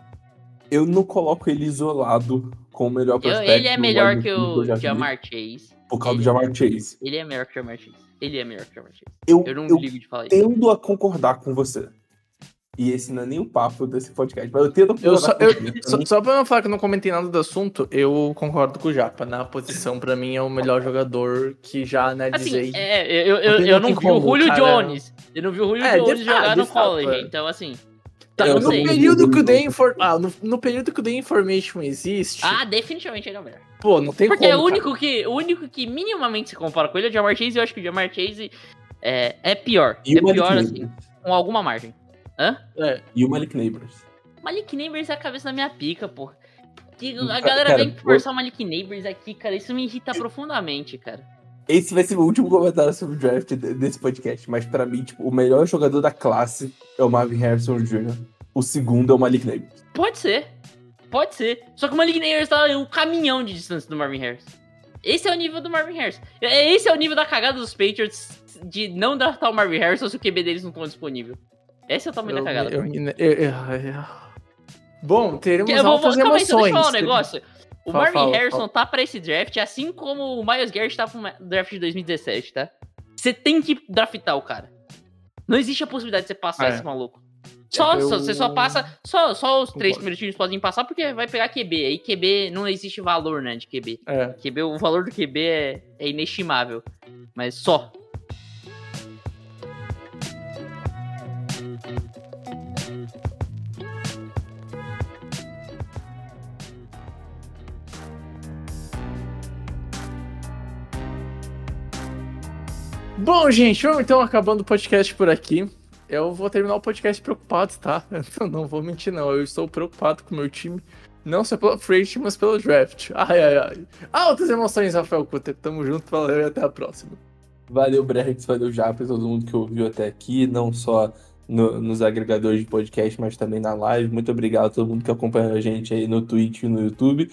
[SPEAKER 6] eu não coloco ele isolado como o melhor
[SPEAKER 1] Eu-
[SPEAKER 6] prospect.
[SPEAKER 1] ele é
[SPEAKER 6] do
[SPEAKER 1] melhor
[SPEAKER 6] wide
[SPEAKER 1] que
[SPEAKER 6] receiver eu
[SPEAKER 1] o
[SPEAKER 6] já vi,
[SPEAKER 1] Jamar Chase.
[SPEAKER 6] Por causa do
[SPEAKER 1] ele-
[SPEAKER 6] Jamar Chase.
[SPEAKER 1] Ele é melhor que o Jamar Chase. Ele é melhor que o Jamar Chase.
[SPEAKER 6] Eu,
[SPEAKER 1] Eu não
[SPEAKER 6] eu
[SPEAKER 1] ligo de falar isso.
[SPEAKER 6] tendo a concordar com você. E esse não é nem o papo desse podcast, mas eu tento a
[SPEAKER 3] Eu só, eu,
[SPEAKER 6] concordar com você.
[SPEAKER 3] só, só pra não falar que eu não comentei nada do assunto, eu concordo com o Japa. Na posição, pra mim, é o melhor jogador que já, né, dizer.
[SPEAKER 1] Assim, é, eu, eu,
[SPEAKER 3] Não
[SPEAKER 1] eu,
[SPEAKER 3] tem-
[SPEAKER 1] eu
[SPEAKER 3] não
[SPEAKER 1] não
[SPEAKER 3] tem
[SPEAKER 1] vi o
[SPEAKER 3] como,
[SPEAKER 1] Julio
[SPEAKER 3] cara.
[SPEAKER 1] Jones. Eu não vi o Julio
[SPEAKER 3] É,
[SPEAKER 1] Jones
[SPEAKER 3] de fato,
[SPEAKER 1] jogar
[SPEAKER 3] de
[SPEAKER 1] no
[SPEAKER 3] fato,
[SPEAKER 1] college.
[SPEAKER 3] é.
[SPEAKER 1] Então, assim,
[SPEAKER 3] Tá,
[SPEAKER 1] Eu
[SPEAKER 3] no
[SPEAKER 1] não sei.
[SPEAKER 3] período que o The Infor... ah, no, no período que o The Information existe,
[SPEAKER 1] Ah, definitivamente ele é o melhor.
[SPEAKER 3] pô, não tem
[SPEAKER 1] Porque
[SPEAKER 3] como,
[SPEAKER 1] é o
[SPEAKER 3] cara.
[SPEAKER 1] único, que, o único que minimamente se compara com ele é o Jamar Chase, e eu acho que o Jamar Chase é, é pior.
[SPEAKER 6] E
[SPEAKER 1] é
[SPEAKER 6] o Malik
[SPEAKER 1] pior,
[SPEAKER 6] Neighbors.
[SPEAKER 1] assim, com alguma margem. Hã?
[SPEAKER 3] É.
[SPEAKER 6] E o Malik Neighbors.
[SPEAKER 1] Malik Neighbors é a cabeça da minha pica, pô. Que a
[SPEAKER 6] Cara,
[SPEAKER 1] galera
[SPEAKER 6] cara,
[SPEAKER 1] vem forçar o Malik Neighbors aqui, cara. Isso me irrita profundamente, cara.
[SPEAKER 6] Esse vai ser o último comentário sobre o draft de- desse podcast, mas pra mim, tipo, o melhor jogador da classe é o Marvin Harrison Júnior O segundo é o Malik Neighbors.
[SPEAKER 1] Pode ser. Pode ser. Só que o Malik Neighbors tá um caminhão de distância do Marvin Harrison. Esse é o nível do Marvin Harrison. Esse é o nível da cagada dos Patriots de não draftar o Marvin Harrison se o Q B deles não estão disponível. Esse é o tamanho
[SPEAKER 3] Eu-
[SPEAKER 1] da cagada.
[SPEAKER 3] eu- eu- eu- eu- Bom, teremos
[SPEAKER 1] Eu vou-
[SPEAKER 3] altas
[SPEAKER 1] calma aí,
[SPEAKER 3] emoções.
[SPEAKER 1] deixa eu falar um negócio. O
[SPEAKER 3] Fala,
[SPEAKER 1] Marvin
[SPEAKER 3] fala,
[SPEAKER 1] Harrison
[SPEAKER 3] fala.
[SPEAKER 1] tá pra esse draft, assim como o Myles Garrett tá pro draft de dois mil e dezessete, tá? Você tem que draftar o cara. Não existe a possibilidade de você passar
[SPEAKER 3] É.
[SPEAKER 1] esse maluco. Só,
[SPEAKER 3] Eu-
[SPEAKER 1] só- você só passa. Só, só os três
[SPEAKER 3] Concordo.
[SPEAKER 1] primeiros times podem passar porque vai pegar Q B. Aí Q B não existe valor, né? De Q B.
[SPEAKER 3] É.
[SPEAKER 1] Q B, o valor do Q B é, é inestimável. Mas só.
[SPEAKER 3] Bom, gente, vamos então acabando o podcast por aqui. Eu vou terminar o podcast preocupado, tá? Eu não vou mentir, não. Eu estou preocupado com o meu time. Não só pela free agent, mas pelo draft. Ai, ai, ai. Altas emoções, Rafael Cutter. Tamo junto, valeu e até a próxima.
[SPEAKER 6] Valeu, Brex, valeu, Japa, todo mundo que ouviu até aqui, não só no- nos agregadores de podcast, mas também na live. Muito obrigado a todo mundo que acompanha a gente aí no Twitch e no YouTube.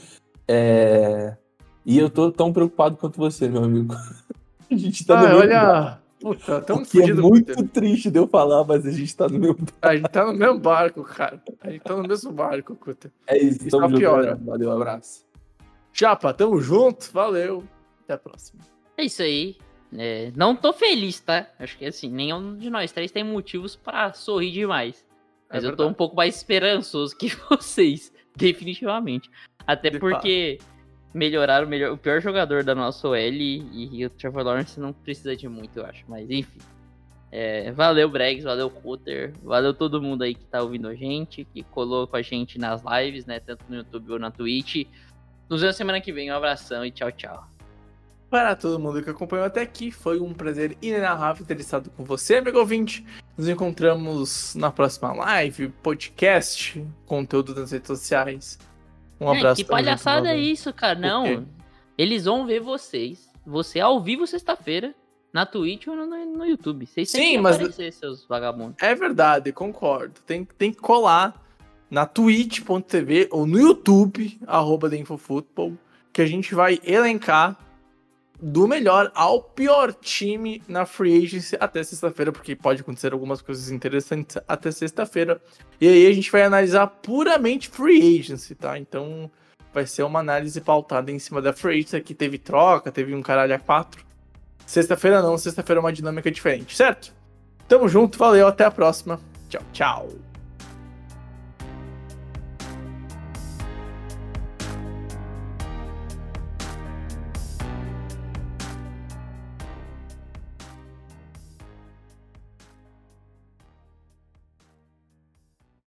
[SPEAKER 6] É... E eu tô tão preocupado quanto você, meu amigo. A gente tá
[SPEAKER 3] Ah,
[SPEAKER 6] no mesmo barco.
[SPEAKER 3] olha. Puta, tamo
[SPEAKER 6] O que é
[SPEAKER 3] fudido,
[SPEAKER 6] muito
[SPEAKER 3] Cutter.
[SPEAKER 6] triste de eu falar, mas a gente tá no mesmo barco.
[SPEAKER 3] A gente tá no mesmo barco, cara. A gente tá no mesmo barco, Cutter.
[SPEAKER 6] É isso,
[SPEAKER 3] Isso
[SPEAKER 6] tamo
[SPEAKER 3] só
[SPEAKER 6] junto,
[SPEAKER 3] piora.
[SPEAKER 6] galera. Valeu, abraço.
[SPEAKER 3] Japa, tamo junto, valeu. Até a próxima.
[SPEAKER 1] É isso aí. É, não tô feliz, tá? Acho que assim, nenhum de nós três tem motivos pra sorrir demais. Mas
[SPEAKER 3] É
[SPEAKER 1] eu tô um
[SPEAKER 3] verdade.
[SPEAKER 1] pouco mais esperançoso que vocês, definitivamente. Até
[SPEAKER 3] De
[SPEAKER 1] porque melhoraram o, melhor, o pior jogador da nossa O L e, e o Trevor Lawrence não precisa de muito, eu acho. Mas enfim. É, valeu, Bregs, valeu, Cutter. Valeu todo mundo aí que tá ouvindo a gente, que colou com a gente nas lives, né? Tanto no YouTube ou na Twitch. Nos vemos semana que vem. Um abração e tchau, tchau.
[SPEAKER 3] Para todo mundo que acompanhou até aqui, foi um prazer inenarrável ter estado com você, amigo ouvinte. Nos encontramos na próxima live, podcast, conteúdo nas redes sociais. Um
[SPEAKER 1] É,
[SPEAKER 3] abraço.
[SPEAKER 1] que
[SPEAKER 3] tamo junto,
[SPEAKER 1] palhaçada é
[SPEAKER 3] valeu.
[SPEAKER 1] isso, cara?
[SPEAKER 3] quê?
[SPEAKER 1] Não. Eles vão ver vocês. Você ao vivo sexta-feira, na Twitch ou no, no YouTube. Vocês têm
[SPEAKER 3] Sim,
[SPEAKER 1] que
[SPEAKER 3] mas-
[SPEAKER 1] aparecer, seus vagabundos.
[SPEAKER 3] É verdade, concordo. Tem, tem que colar na twitch ponto tv ou no YouTube, arroba The InfoFootball, que a gente vai elencar do melhor ao pior time na Free Agency até sexta-feira, porque pode acontecer algumas coisas interessantes até sexta-feira. E aí a gente vai analisar puramente Free Agency, tá? Então vai ser uma análise pautada em cima da Free Agency, que teve troca, teve um caralho a quatro. Sexta-feira não, sexta-feira é uma dinâmica diferente, certo? Tamo junto, valeu, até a próxima. Tchau, tchau.